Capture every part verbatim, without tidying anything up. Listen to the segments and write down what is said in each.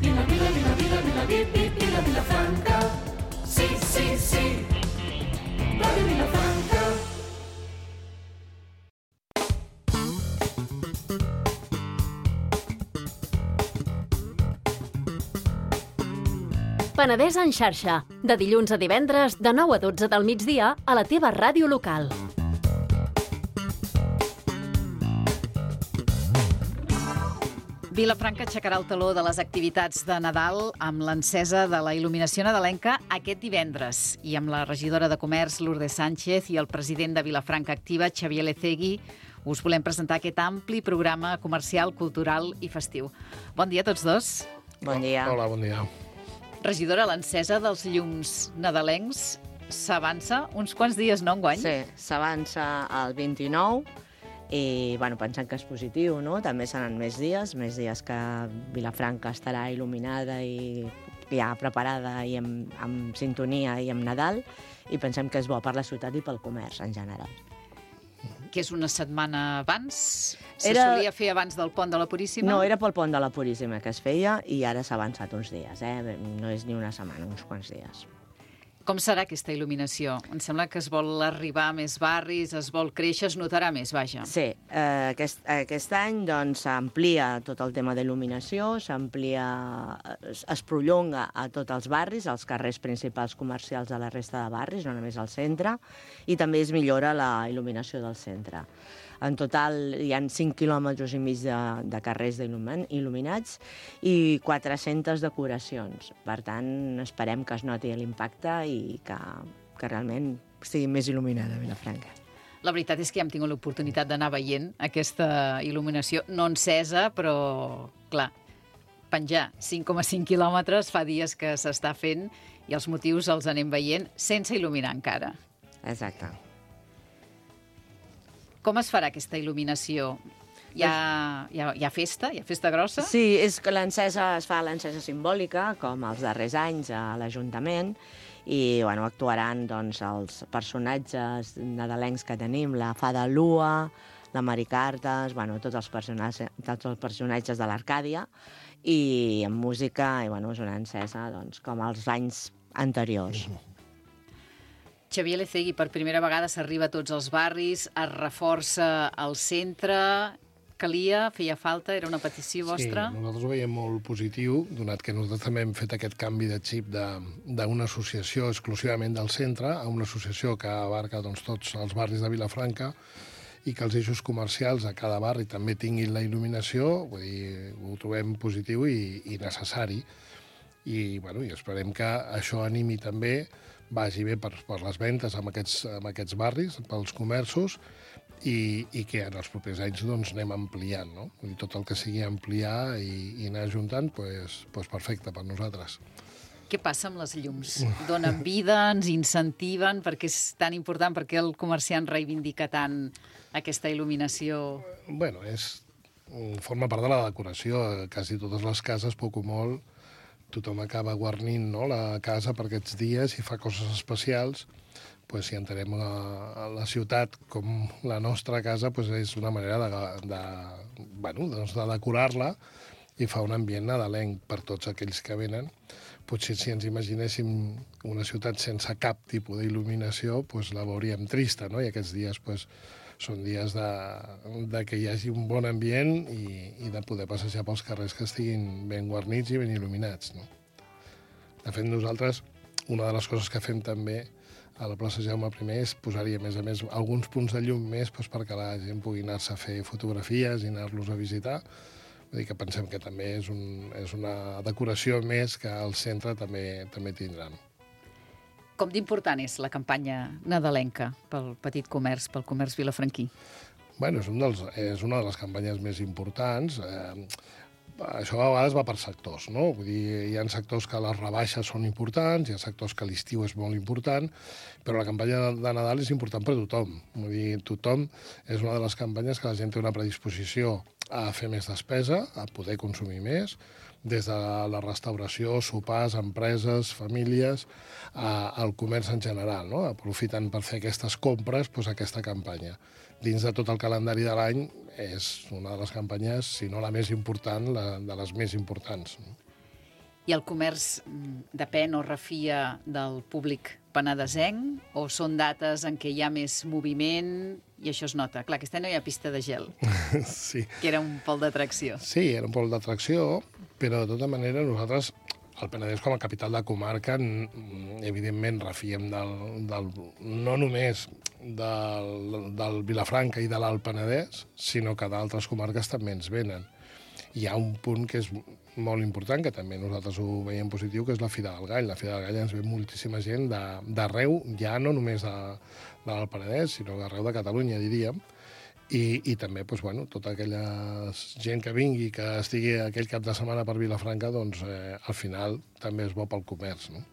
Vila, vila, vila, vila, vila, vi, vi, vila, Vilafranca. Sí, sí, sí. Ràdio Vilafranca. Penedès en xarxa, de dilluns a divendres, de nou a dotze del migdia, a la teva ràdio local. Vilafranca aixecarà el taló de les activitats de Nadal amb l'encesa de la il·luminació nadalenca aquest divendres i amb la regidora de Comerç, Lourdes Sánchez, i el president de Vilafranca Activa, Xavier Lecegui, us volem presentar aquest ampli programa comercial, cultural i festiu. Bon dia a tots dos. Bon dia. Hola, bon dia. Regidora, l'encesa dels llums nadalencs s'avança uns quants dies, no, enguany? Sí, s'avança al vint-i-nou i bueno, pensant que és positiu, no? També seran més dies, més dies que Vilafranca estarà il·luminada i ja preparada i amb, amb sintonia i amb Nadal, i pensem que és bo per la ciutat i pel comerç en general. Que és una setmana abans? Se Era... solia fer abans del pont de la Puríssima? No, era pel pont de la Puríssima que es feia i ara s'ha avançat uns dies, eh? No és ni una setmana, uns quants dies. Com serà aquesta il·luminació? Em sembla que es vol arribar a més barris, es vol créixer, es notarà més, vaja. Sí, eh, aquest, aquest any doncs s'amplia tot el tema d'il·luminació, s'amplia, es, es prolonga a tots els barris, als carrers principals comercials de la resta de barris, no només al centre, i també es millora la il·luminació del centre. En total hi ha cinc quilòmetres i mig de, de carrers il·luminats i quatre-centes decoracions. Per tant, esperem que es noti l'impacte i que, que realment estigui més il·luminada Vilafranca. La veritat és que ja hem tingut l'oportunitat d'anar veient aquesta il·luminació, no encesa, però, clar, penjar cinc coma cinc quilòmetres fa dies que s'està fent i els motius els anem veient sense il·luminar encara. Exacte. Com es farà aquesta il·luminació? Hi ha, hi ha, hi ha festa? Hi ha festa grossa? Sí, és que l'encesa es fa l'encesa simbòlica, com els darrers anys a l'Ajuntament, i bueno, actuaran doncs, els personatges nadalencs que tenim, la Fada Lua, la Maricartes, bueno, tots, els personatges, tots els personatges de l'Arcàdia, i amb música, i bueno, és una encesa doncs, com els anys anteriors. Xavier Lecegui, per primera vegada s'arriba a tots els barris, es reforça el centre. Calia, feia falta, era una petició vostra? Sí, nosaltres ho veiem molt positiu, donat que nosaltres també hem fet aquest canvi de xip d'una associació exclusivament del centre a una associació que abarca doncs, tots els barris de Vilafranca i que els eixos comercials a cada barri també tinguin la il·luminació, vull dir, ho trobem positiu i, i necessari. I, bueno, i esperem que això animi també, vagi bé per, per les ventes en aquests, en aquests barris, pels comerços, i, i que en els propers anys doncs, anem ampliant, no? Vull dir, tot el que sigui ampliar i, i anar ajuntant, pues, pues perfecte per nosaltres. Què passa amb les llums? Donen vida, ens incentiven, perquè és tan important, perquè el comerciant reivindica tant aquesta il·luminació? Bueno, és, forma part de la decoració. A quasi totes les cases, poc o molt, tothom acaba guarnint, no?, la casa per aquests dies i fa coses especials. Pues, si entenem la, la ciutat com la nostra casa, pues, és una manera de, de, bueno, doncs de decorar-la i fa un ambient nadalenc per tots aquells que venen. Potser si ens imaginéssim una ciutat sense cap tipus d'il·luminació, pues, la veuríem trista, no? I aquests dies pues, són dies de, de que hi hagi un bon ambient i, i de poder passejar pels carrers que estiguin ben guarnits i ben il·luminats, no? De fet, nosaltres, una de les coses que fem també a la plaça Jaume I és posar-hi, a més a més, alguns punts de llum més doncs, perquè la gent pugui anar-se a fer fotografies i anar-los a visitar. Vull dir que pensem que també és, un, és una decoració més que el centre també, també tindrà. Com d'important és la campanya nadalenca pel petit comerç, pel comerç vilafranquí? Bueno, és, un dels, és una de les campanyes més importants. Eh, això a vegades va per sectors, no? Vull dir, hi ha sectors que les rebaixes són importants, hi ha sectors que l'estiu és molt important, però la campanya de Nadal és important per a tothom. Vull dir, tothom és una de les campanyes que la gent té una predisposició a fer més despesa, a poder consumir més, des de la restauració, sopars, empreses, famílies, a, al comerç en general, no? Aprofitant per fer aquestes compres, doncs, aquesta campanya. Dins de tot el calendari de l'any és una de les campanyes, si no la més important, la, de les més importants. I el comerç depèn o refia del públic penedesenc o són dates en què hi ha més moviment i això es nota? Clar, aquest any no hi ha pista de gel, Sí. que era un pol d'atracció. Sí, era un pol d'atracció, però de tota manera nosaltres, el Penedès com a capital de comarca, n- evidentment refiem del, del, no només del, del Vilafranca i de l'Alt Penedès, sinó que d'altres comarques també ens venen. Hi ha un punt que és molt important, que també nosaltres ho veiem positiu, que és la Fira del Gall. La Fira del Gall ens ve moltíssima gent de- d'arreu, ja no només de, de l'Alt Penedès, sinó d'arreu de Catalunya, diríem. I, i també doncs, bueno, tota aquella gent que vingui, que estigui aquell cap de setmana per Vilafranca, doncs eh, al final també és bo pel comerç, no?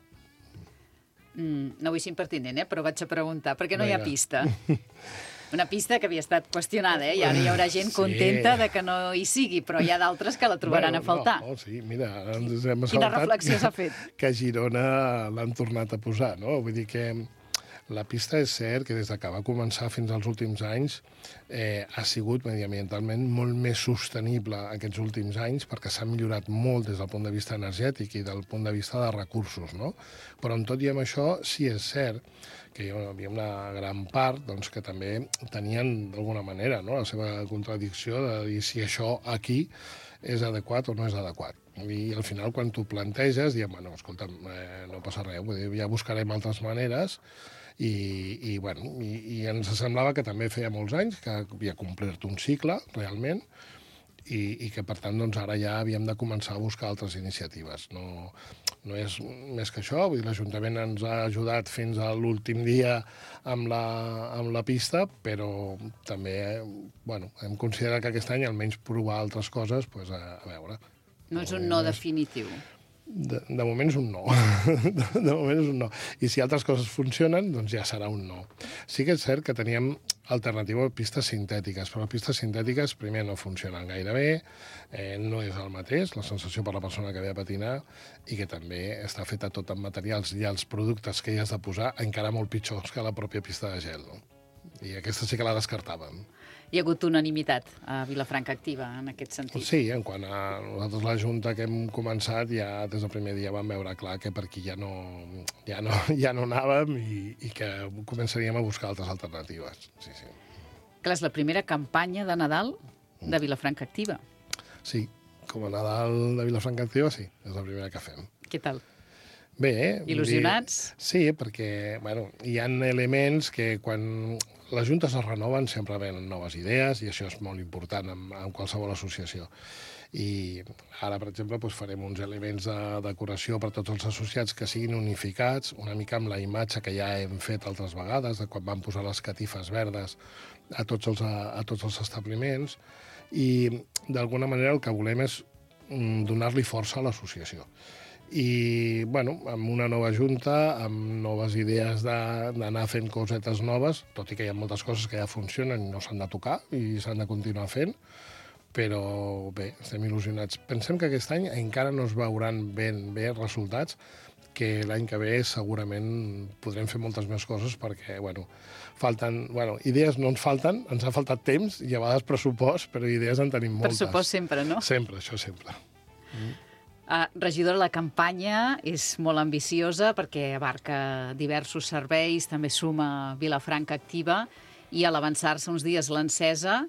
Mm, no vull ser impertinent, eh? Però vaig a preguntar, per què no hi ha Vinga. pista? Una pista que havia estat qüestionada, eh? I ara hi haurà gent Sí. contenta de que no hi sigui, però hi ha d'altres que la trobaran Bueno, a faltar. No, sí, mira, ara ens hem Quina assabentat reflexió s'ha fet? que a Girona l'han tornat a posar, no? Vull dir que la pista és cert que des de que va començar fins als últims anys eh, ha sigut mediambientalment molt més sostenible aquests últims anys perquè s'ha millorat molt des del punt de vista energètic i del punt de vista de recursos, no? Però amb tot i amb això sí és cert que hi havia una gran part doncs, que també tenien d'alguna manera no? La seva contradicció de dir si això aquí és adequat o no és adequat. I al final, quan tu planteges, diem, bueno, escolta'm, eh, no passa res, vull dir, ja buscarem altres maneres i, i, bueno, i, i ens semblava que també feia molts anys que havia complert un cicle, realment, i, i que, per tant, doncs, ara ja havíem de començar a buscar altres iniciatives. No, no és més que això, vull dir, l'Ajuntament ens ha ajudat fins a l'últim dia amb la, amb la pista, però també eh, bueno, hem considerat que aquest any almenys provar altres coses, doncs, a, a veure. No és un no definitiu. De, de moment és un no. De, de moment és un no. I si altres coses funcionen, doncs ja serà un no. Sí que és cert que teníem alternativa a pistes sintètiques, però les pistes sintètiques, primer, no funcionen gaire bé, eh, no és el mateix, la sensació per la persona que ve a patinar, i que també està feta tot amb materials i els productes que hi has de posar encara molt pitjors que la pròpia pista de gel. No? I aquesta sí que la descartàvem. Hi ha hagut unanimitat a Vilafranca Activa en aquest sentit. Sí, en quant a nosaltres la Junta que hem començat, ja des del primer dia vam veure clar que per aquí ja no, ja no, ja no anàvem i, i que començaríem a buscar altres alternatives. Sí, sí. Clar, és la primera campanya de Nadal de Vilafranca Activa. Sí, com a Nadal de Vilafranca Activa, sí, és la primera que fem. Què tal? Bé, eh? Il·lusionats? Sí, perquè bueno, hi ha elements que quan les juntes es renoven sempre venen noves idees i això és molt important en, en qualsevol associació. I ara, per exemple, doncs farem uns elements de decoració per a tots els associats que siguin unificats, una mica amb la imatge que ja hem fet altres vegades, de quan vam posar les catifes verdes a tots els, a, a tots els establiments, i d'alguna manera el que volem és mm, donar-li força a l'associació. I, bueno, amb una nova junta, amb noves idees d'anar fent cosetes noves, tot i que hi ha moltes coses que ja funcionen i no s'han de tocar i s'han de continuar fent, però bé, estem il·lusionats. Pensem que aquest any encara no es veuran ben bé resultats, que l'any que ve segurament podrem fer moltes més coses perquè, bueno, falten, bueno, idees no ens falten, ens ha faltat temps i a vegades pressupost, però idees en tenim moltes. Pressupost sempre, no? Sempre, això sempre. Mm. Uh, regidora, la campanya és molt ambiciosa perquè abarca diversos serveis, també suma Vilafranca Activa i a l'avançar-se uns dies l'encesa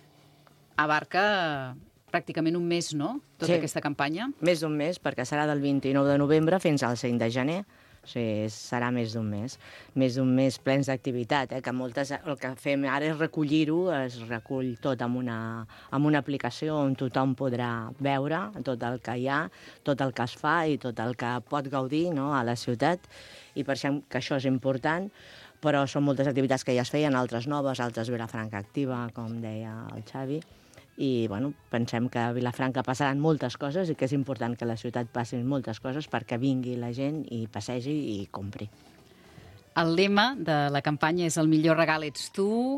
abarca pràcticament un mes, no?, tota Sí. aquesta campanya. Més d'un mes, perquè serà del vint-i-nou de novembre fins al cinc de gener. O sigui, serà més d'un mes. Més d'un mes plens d'activitat, eh? Que moltes, el que fem ara és recollir-ho, es recull tot amb una, amb una aplicació on tothom podrà veure tot el que hi ha, tot el que es fa i tot el que pot gaudir, no?, a la ciutat, i pensem que això és important, però són moltes activitats que ja es feien, altres noves, altres Vilafranca Activa, com deia el Xavi, i bueno, pensem que a Vilafranca passaran moltes coses i que és important que a la ciutat passin moltes coses perquè vingui la gent i passegi i compri. El lema de la campanya és el millor regal ets tu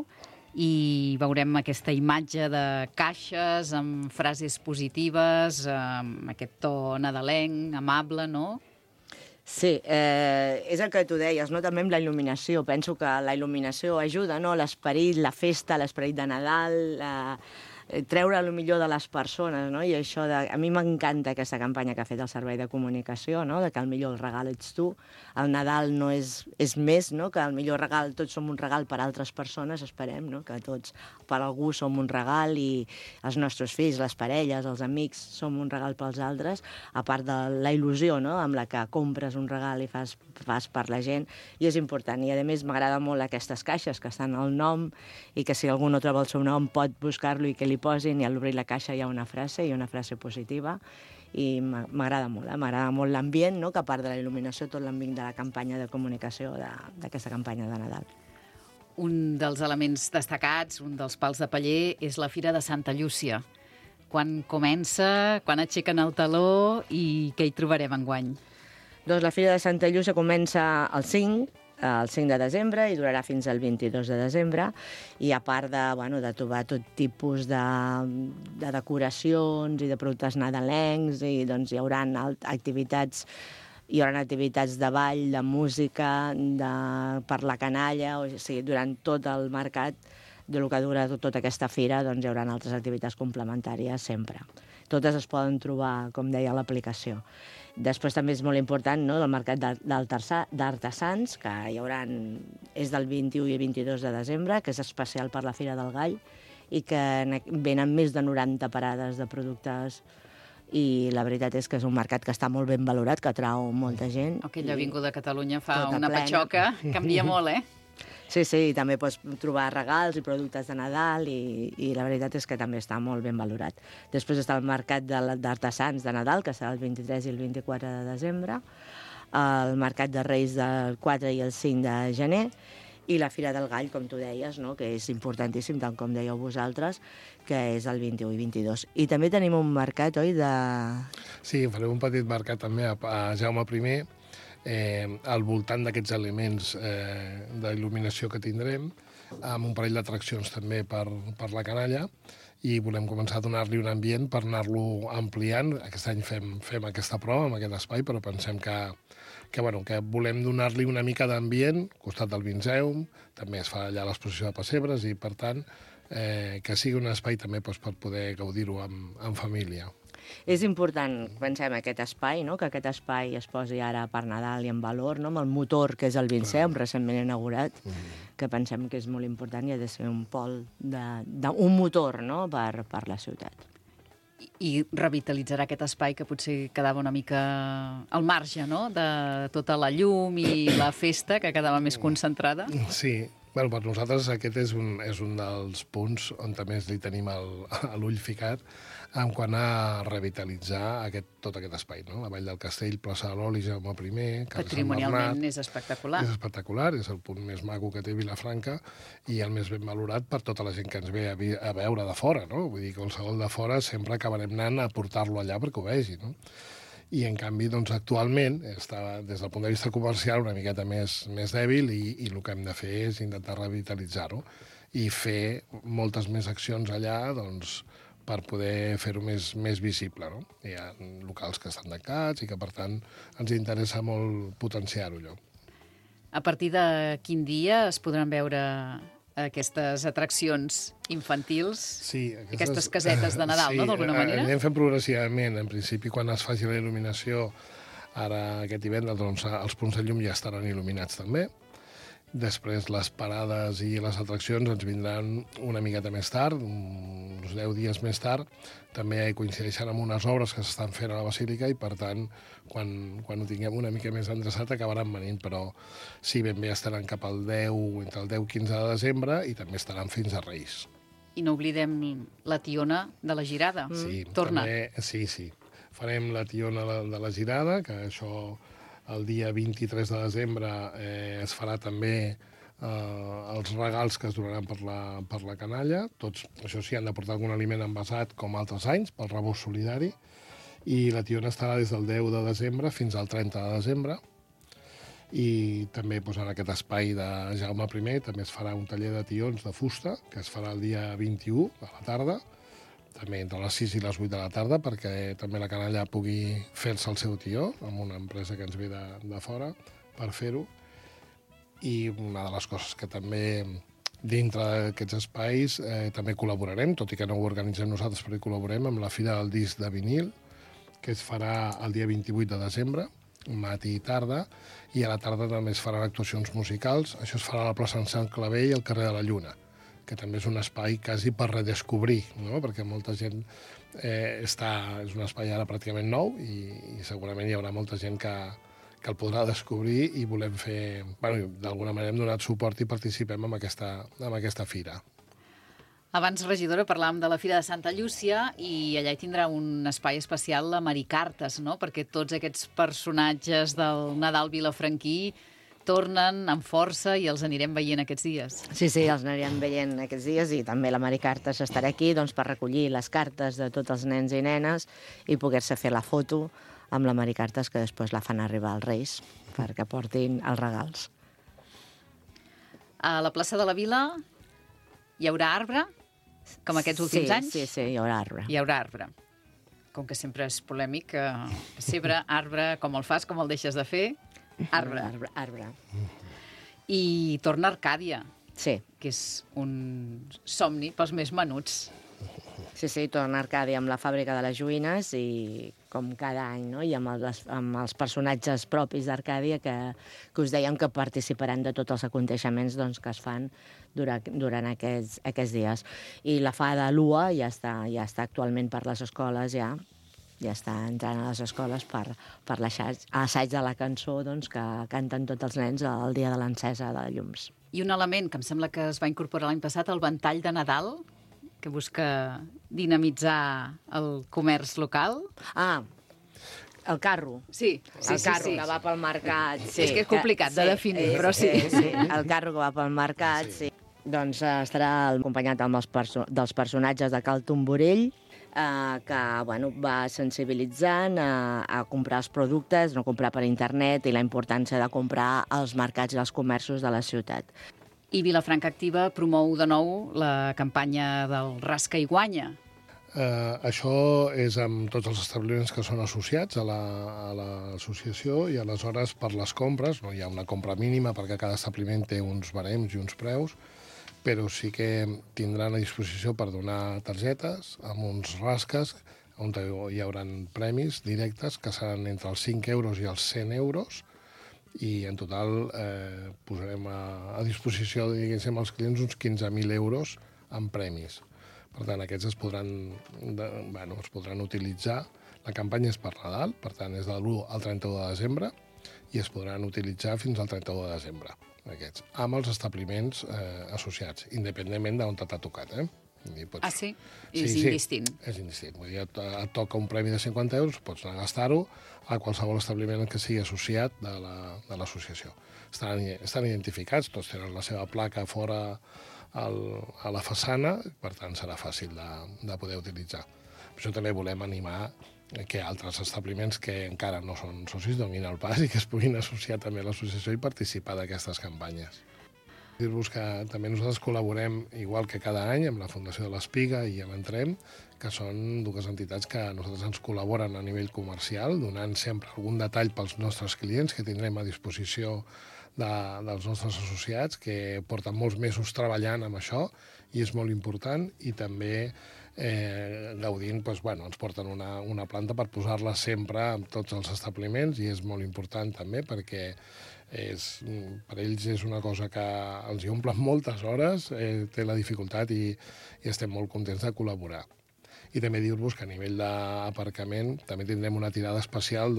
i veurem aquesta imatge de caixes amb frases positives, amb aquest to nadalenc, amable, no? Sí, eh, és el que tu deies, no? També amb la il·luminació. Penso que la il·luminació ajuda, no? L'esperit, la festa, l'esperit de Nadal, eh, treure el millor de les persones, no? I això de... A mi m'encanta aquesta campanya que ha fet el Servei de Comunicació, no? De que el millor el regal ets tu. El Nadal no és, és més, no? Que el millor regal, tots som un regal per a altres persones, esperem, no? Que tots per algú som un regal i els nostres fills, les parelles, els amics, som un regal pels altres, a part de la il·lusió, no? Amb la que compres un regal i fas, fas per la gent, i és important. I a més m'agrada molt aquestes caixes que estan al nom i que si algú no troba el seu nom pot buscar-lo i que li posin, i a l'obrir la caixa hi ha una frase, i una frase positiva, i m'agrada molt, eh? M'agrada molt l'ambient, no? Que a part de la il·luminació, tot l'ambient de la campanya de comunicació d'aquesta campanya de Nadal. Un dels elements destacats, un dels pals de paller, és la Fira de Santa Llúcia. Quan comença, quan aixequen el taló i què hi trobarem enguany? Doncs la Fira de Santa Llúcia comença el cinc, el cinc de desembre i durarà fins al vint-i-dos de desembre, i a part de, bueno, de trobar tot tipus de, de decoracions i de productes nadalencs, i doncs hi haurà activitats, hi haurà activitats de ball, de música, de, per la canalla, o sigui, durant tot el mercat, de lo que dura tota aquesta fira, doncs hi haurà altres activitats complementàries sempre. Totes es poden trobar, com deia, a l'aplicació. Després també és molt important, no?, el mercat d'artesans, que hi haurà, és del vint-i-u i vint-i-dos de desembre, que és especial per la Fira del Gall, i que venen més de noranta parades de productes, i la veritat és que és un mercat que està molt ben valorat, que atrau molta gent. Aquella avinguda de Catalunya fa tota una plena. patxoca, canvia molt, eh? Sí, sí, i també pots trobar regals i productes de Nadal, i, i la veritat és que també està molt ben valorat. Després està el mercat d'artesans de Nadal, que serà el vint-i-tres i el vint-i-quatre de desembre, el mercat de Reis del quatre i el cinc de gener, i la Fira del Gall, com tu deies, no?, que és importantíssim, tant com dèieu vosaltres, que és el vint-i-u i vint-i-dos. I també tenim un mercat, oi, de... Sí, farem un petit mercat també a, a Jaume I, eh, al voltant d'aquests elements eh, d'il·luminació que tindrem, amb un parell d'atraccions també per, per la canalla, i volem començar a donar-li un ambient per anar-lo ampliant. Aquest any fem, fem aquesta prova amb aquest espai, però pensem que, que, bueno, que volem donar-li una mica d'ambient, al costat del Vinceum, també es fa allà l'exposició de pessebres, i per tant eh, que sigui un espai també doncs, per poder gaudir-ho amb, amb família. És important, pensem, aquest espai, no?, que aquest espai es posi ara per Nadal i en valor, no?, amb el motor que és el Vinceum, recentment inaugurat, mm. que pensem que és molt important i ha de ser un pol, de, de, un motor, no?, per, per la ciutat. I, I revitalitzarà aquest espai que potser quedava una mica al marge, no?, de tota la llum i la festa, que quedava més concentrada. Sí, bueno, per nosaltres aquest és un, és un dels punts on també li tenim l'ull ficat, en quant a revitalitzar aquest, tot aquest espai, no? La Vall del Castell, plaça de l'Oli, Jaume I, Carrer Sant Patrimonialment Bernat. és espectacular. És espectacular, és el punt més maco que té Vilafranca i el més ben valorat per tota la gent que ens ve a, vi a veure de fora, no? Vull dir, qualsevol de fora sempre acabarem anant a portar-lo allà perquè ho vegi, no? I, en canvi, doncs, actualment, està, des del punt de vista comercial, una miqueta més, més dèbil, i, i el que hem de fer és intentar revitalitzar-ho i fer moltes més accions allà, doncs, per poder fer-ho més, més visible, no? Hi ha locals que estan tancats i que, per tant, ens interessa molt potenciar-ho, allò. A partir de quin dia es podran veure aquestes atraccions infantils, sí, aquestes, aquestes casetes de Nadal, sí, no?, d'alguna manera? Anem fent progressivament. En principi, quan es faci la il·luminació, ara aquest divendres, doncs, els punts de llum ja estaran il·luminats també. Després les parades i les atraccions ens vindran una miqueta més tard, uns deu dies més tard. També coincideixen amb unes obres que s'estan fent a la Basílica i, per tant, quan, quan ho tinguem una mica més endreçat acabaran venint, però sí, ben bé estaran cap al deu, entre el deu i quinze de desembre, i també estaran fins a Reis. I no oblidem la tiona de la Girada. Sí, Torna. També, sí, sí. Farem la tiona de la Girada, que això el dia vint-i-tres de desembre eh, es farà també eh, els regals que es donaran per la, per la canalla. Tots, això sí, han de portar algun aliment envasat, com altres anys, pel rebost solidari. I la tiona estarà des del deu de desembre fins al trenta de desembre. I també doncs, en aquest espai de Jaume I també es farà un taller de tions de fusta, que es farà el dia vint-i-u a la tarda, també entre les sis i les vuit de la tarda, perquè també la canalla pugui fer-se el seu tió, amb una empresa que ens ve de, de fora per fer-ho. I una de les coses que també Dintre d'aquests espais eh, també col·laborarem, tot i que no ho organitzem nosaltres, però hi col·laborem amb la Fira del Disc de Vinil, que es farà el dia vint-i-vuit de desembre, matí i tarda, i a la tarda també es faran actuacions musicals. Això es farà a la plaça Sant Clavell i al carrer de la Lluna, que també és un espai quasi per redescobrir, no? Perquè molta gent eh, està... és un espai ara pràcticament nou i, i segurament hi haurà molta gent que, que el podrà descobrir i volem fer... Bueno, d'alguna manera hem donat suport i participem en aquesta, en aquesta fira. Abans, regidora, parlàvem de la Fira de Santa Llúcia i allà hi tindrà un espai especial la Maricartes, no? Perquè tots aquests personatges del Nadal vilafranquí tornen amb força i els anirem veient aquests dies. Sí, sí, els anirem veient aquests dies i també la Maricartes estarà aquí doncs, per recollir les cartes de tots els nens i nenes i poder-se fer la foto amb la Maricartes, que després la fan arribar als Reis perquè portin els regals. A la plaça de la Vila hi haurà arbre, com aquests últims sí, anys? Sí, sí, hi haurà arbre. Hi haurà arbre. Com que sempre és polèmic, eh, sempre arbre, com el fas, com el deixes de fer, arbre. Arbre, arbre. I torna Arcàdia, Sí. que és un somni pels més menuts. Sí, sí, torna Arcàdia amb la fàbrica de les joguines i com cada any, no? I amb els, amb els personatges propis d'Arcàdia que, que us dèiem que participaran de tots els aconteixements doncs, que es fan durant, durant aquests, aquests dies. I la Fada Lua ja està, ja està actualment per les escoles, ja, ja està entrant a les escoles per, per l'assaig de la cançó doncs, que canten tots els nens el dia de l'encesa de llums. I un element que em sembla que es va incorporar l'any passat, el ventall de Nadal, que busca dinamitzar el comerç local. Ah, el carro. Sí, sí, el sí, carro sí. que va pel mercat. Sí, És que és complicat de definir, però sí. sí, sí. El carro que va pel mercat, sí. Doncs eh, estarà acompanyat amb els perso dels personatges de Cal Tomborell, eh, que bueno, va sensibilitzant a, a comprar els productes, no comprar per internet, i la importància de comprar als mercats i als comerços de la ciutat. I Vilafranca Activa promou de nou la campanya del Rasca i Guanya. Eh, això és amb tots els establiments que són associats a l'associació la, a i aleshores per les compres, no hi ha una compra mínima perquè cada establiment té uns barems i uns preus, però sí que tindran a disposició per donar targetes amb uns rasques on hi haurà premis directes que seran entre els cinc euros i els cent euros i en total eh, posarem a, a disposició diguéssim als clients uns quinze mil euros en premis. Per tant, aquests es podran, de, bueno, es podran utilitzar. La campanya és per Nadal, per tant, és de l'u al trenta-u de desembre i es podran utilitzar fins al trenta-u de desembre, aquests, amb els establiments eh, associats, independentment d'on t'ha tocat, eh? Pots... Ah, sí? És sí, indistint. Sí, és indistint. Vull dir, et, et toca un premi de cinquanta euros, pots anar a gastar-ho a qualsevol establiment que sigui associat de l'associació. La, estan, estan identificats, tots tenen la seva placa fora al, a la façana, per tant serà fàcil de, de poder utilitzar. Per això també volem animar que altres establiments que encara no són socis donin el pas i que es puguin associar també a l'associació i participar d'aquestes campanyes. Dir-vos que també nosaltres col·laborem, igual que cada any, amb la Fundació de l'Espiga i amb Entrem, que són dues entitats que a nosaltres ens col·laboren a nivell comercial, donant sempre algun detall pels nostres clients que tindrem a disposició de, dels nostres associats, que porten molts mesos treballant amb això i és molt important, i també eh, gaudint, doncs, bueno, ens porten una, una planta per posar-la sempre en tots els establiments i és molt important també perquè és, per ells és una cosa que els hi omplen moltes hores, eh, té la dificultat i, i estem molt contents de col·laborar. I també dir-vos que a nivell d'aparcament també tindrem una tirada especial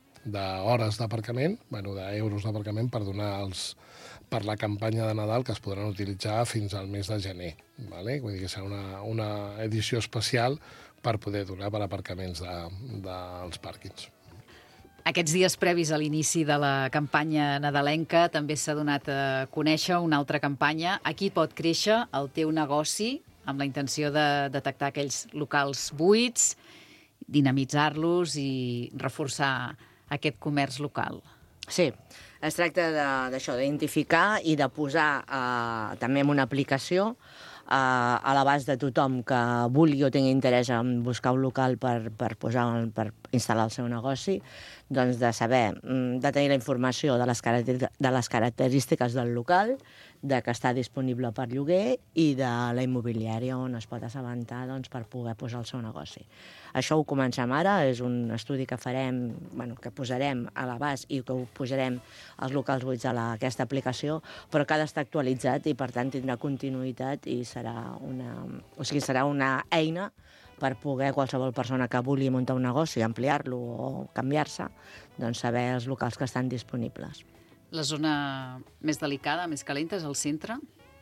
d'hores d'aparcament, bueno, d'euros d'aparcament per donar els, per la campanya de Nadal que es podran utilitzar fins al mes de gener. Vale? Vull dir que serà una, una edició especial per poder donar per aparcaments de, dels pàrquings. Aquests dies previs a l'inici de la campanya nadalenca també s'ha donat a conèixer una altra campanya. Aquí pot créixer el teu negoci, amb la intenció de detectar aquells locals buits, dinamitzar-los i reforçar aquest comerç local. Sí, es tracta d'això, d'identificar i de posar eh, també en una aplicació eh, a l'abast de tothom que vulgui o tingui interès en buscar un local per, per posar per instal·lar el seu negoci, doncs de saber, de tenir la informació de les, de les característiques del local, de que està disponible per lloguer i de la immobiliària on es pot assabentar doncs, per poder posar el seu negoci. Això ho comencem ara, és un estudi que farem, bueno, que posarem a l'abast i que ho posarem als locals buits a la, aquesta aplicació, però que ha d'estar actualitzat i per tant tindrà continuïtat i serà una, o sigui, serà una eina per poder qualsevol persona que vulgui muntar un negoci, ampliar-lo o canviar-se, doncs saber els locals que estan disponibles. La zona més delicada, més calenta, és el centre?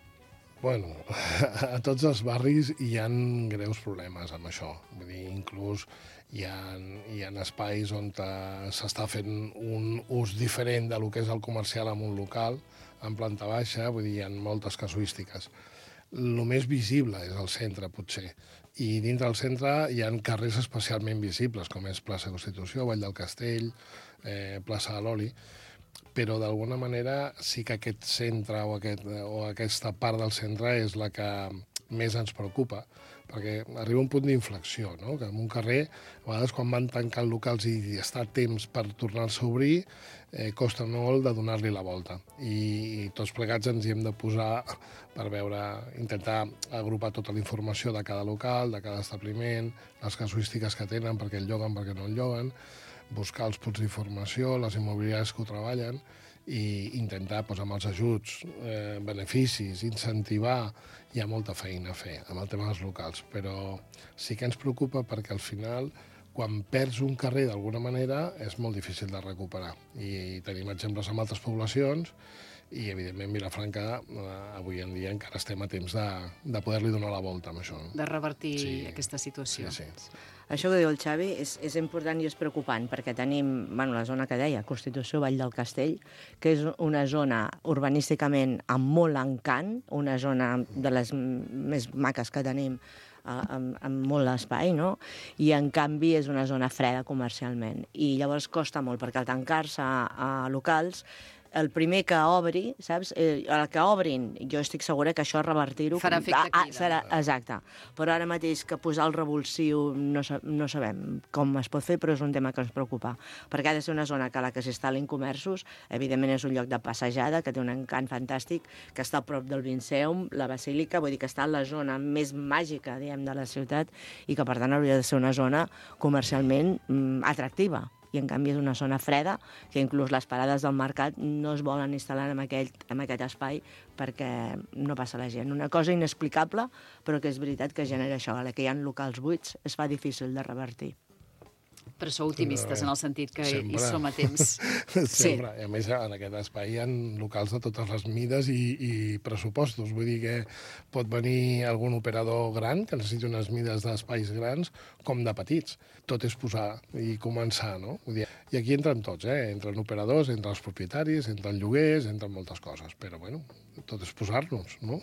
Bueno, a tots els barris hi ha greus problemes amb això. Vull dir, inclús hi ha, hi ha espais on s'està fent un ús diferent del que és el comercial en un local, en planta baixa, vull dir, hi ha moltes casuístiques. El més visible és el centre, potser. I dintre del centre hi ha carrers especialment visibles, com és plaça Constitució, Vall del Castell, eh, plaça de l'Oli, però d'alguna manera sí que aquest centre o, aquest, o aquesta part del centre és la que més ens preocupa, perquè arriba un punt d'inflexió, no? Que en un carrer, a vegades quan van tancant locals i està temps per tornar-se a obrir, eh, costa molt de donar-li la volta. I, I tots plegats ens hi hem de posar per veure, intentar agrupar tota la informació de cada local, de cada establiment, les casuístiques que tenen, perquè el lloguen, perquè no el lloguen, buscar els punts d'informació, les immobiliàries que ho treballen i intentar, doncs, amb els ajuts, eh, beneficis, incentivar. Hi ha molta feina a fer amb el tema dels locals, però sí que ens preocupa perquè al final, quan perds un carrer d'alguna manera, és molt difícil de recuperar. I tenim exemples en altres poblacions i, evidentment, Vilafranca, eh, avui en dia encara estem a temps de, de poder-li donar la volta amb això. De revertir sí, aquesta situació. Sí, sí. Això que diu el Xavi és, és important i és preocupant, perquè tenim, bueno, la zona que deia, Constitució, Vall del Castell, que és una zona urbanísticament amb molt encant, una zona de les més maques que tenim, amb, amb molt espai, no? I en canvi és una zona freda comercialment. I llavors costa molt, perquè al tancar-se a, a locals, el primer que obri, saps? Eh, el que obrin, jo estic segura que això revertir-ho... Farà efecte crida. Ah, serà, exacte. Però ara mateix que posar el revulsiu no, no sabem com es pot fer, però és un tema que ens preocupa. Perquè ha de ser una zona que a la que s'instal·lin comerços, evidentment és un lloc de passejada, que té un encant fantàstic, que està a prop del Vinceum, la Basílica, vull dir que està en la zona més màgica, diguem, de la ciutat, i que per tant hauria de ser una zona comercialment mm, atractiva. I en canvi és una zona freda, que inclús les parades del mercat no es volen instal·lar en aquest, en aquest espai perquè no passa la gent. Una cosa inexplicable, però que és veritat que genera això. A la que hi ha locals buits es fa difícil de revertir. Però sou optimistes en el sentit que Sempre. hi som a temps. Sempre. I a més, en aquest espai hi ha locals de totes les mides i, i pressupostos. Vull dir que pot venir algun operador gran que necessiti unes mides d'espais grans com de petits. Tot és posar i començar, no? Vull dir, i aquí entren tots, eh? Entren operadors, entren els propietaris, entren lloguers, entren moltes coses. Però, bueno, tot és posar-nos, no?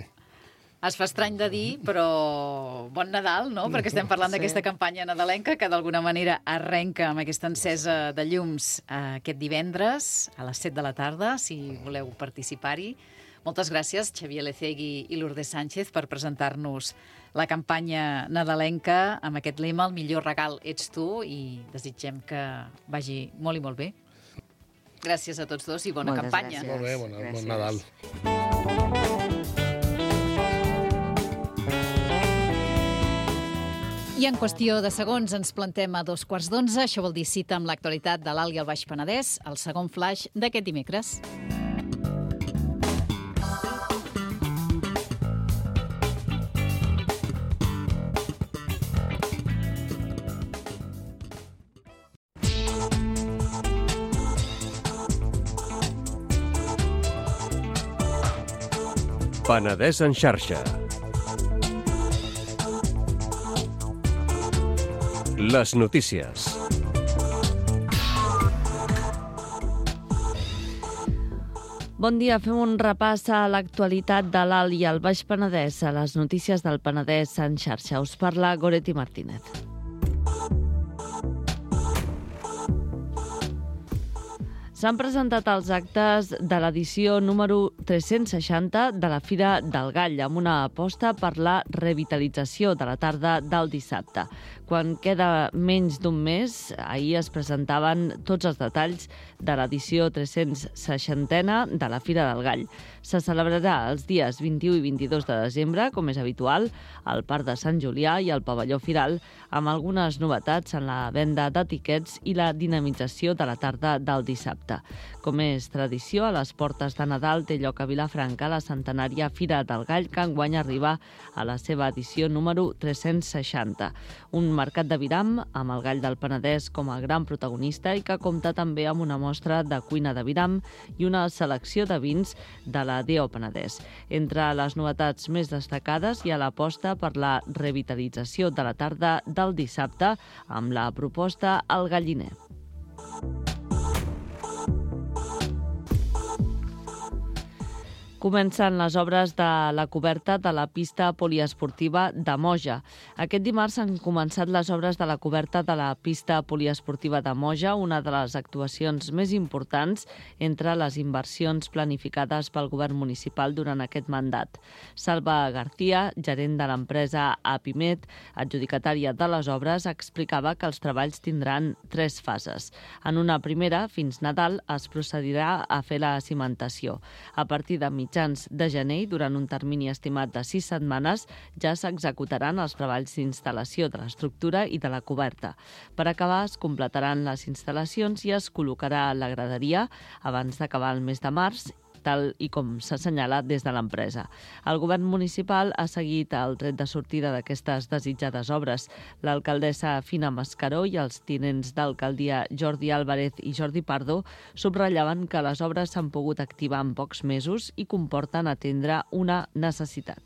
Es fa estrany de dir, però bon Nadal, no? Perquè estem parlant Sí. d'aquesta campanya nadalenca que d'alguna manera arrenca amb aquesta encesa de llums eh, aquest divendres a les set de la tarda, si voleu participar-hi. Moltes gràcies, Xavier Lecegui i Lourdes Sánchez, per presentar-nos la campanya nadalenca amb aquest lema, el millor regal ets tu, i desitgem que vagi molt i molt bé. Gràcies a tots dos i bona Moltes campanya. gràcies. Molt bé, bon, bon Gràcies. Nadal. I en qüestió de segons ens plantem a dos quarts d'onze. Això vol dir cita amb l'actualitat de l'Alt i el Baix Penedès, el segon flaix d'aquest dimecres. Penedès en xarxa. Les notícies. Bon dia, fem un repàs a l'actualitat de l'Alt i el Baix Penedès, a les notícies del Penedès en xarxa. Us parla Goretti Martínez. S'han presentat els actes de l'edició número tres-cents seixanta de la Fira del Gall, amb una aposta per la revitalització de la tarda del dissabte. quan queda menys d'un mes, ahir es presentaven tots els detalls de l'edició tres-cents seixantena de la Fira del Gall. Se celebrarà els dies vint-i-u i vint-i-dos de desembre, com és habitual, al Parc de Sant Julià i al Pavelló Firal, amb algunes novetats en la venda d'etiquets i la dinamització de la tarda del dissabte. Com és tradició, a les portes de Nadal té lloc a Vilafranca la centenària Fira del Gall, que enguany arriba a la seva edició número tres-cents seixanta. Un mercat d'aviram amb el Gall del Penedès com a gran protagonista i que compta també amb una mostra de cuina d'aviram i una selecció de vins de la D O Penedès. Entre les novetats més destacades hi ha l'aposta per la revitalització de la tarda del dissabte amb la proposta El Galliner. Comencen les obres de la coberta de la pista poliesportiva de Moja. Aquest dimarts han començat les obres de la coberta de la pista poliesportiva de Moja, una de les actuacions més importants entre les inversions planificades pel govern municipal durant aquest mandat. Salva García, gerent de l'empresa Apimet, adjudicatària de les obres, explicava que els treballs tindran tres fases. En una primera, fins Nadal, es procedirà a fer la cimentació. A partir de mitjans de gener, durant un termini estimat de sis setmanes, ja s'executaran els treballs d'instal·lació de l'estructura i de la coberta. Per acabar, es completaran les instal·lacions i es col·locarà la graderia abans d'acabar el mes de març, tal i com s'assenyala des de l'empresa. El govern municipal ha seguit el tret de sortida d'aquestes desitjades obres. L'alcaldessa Fina Mascaró i els tinents d'alcaldia Jordi Álvarez i Jordi Pardo subratllaven que les obres s'han pogut activar en pocs mesos i comporten atendre una necessitat.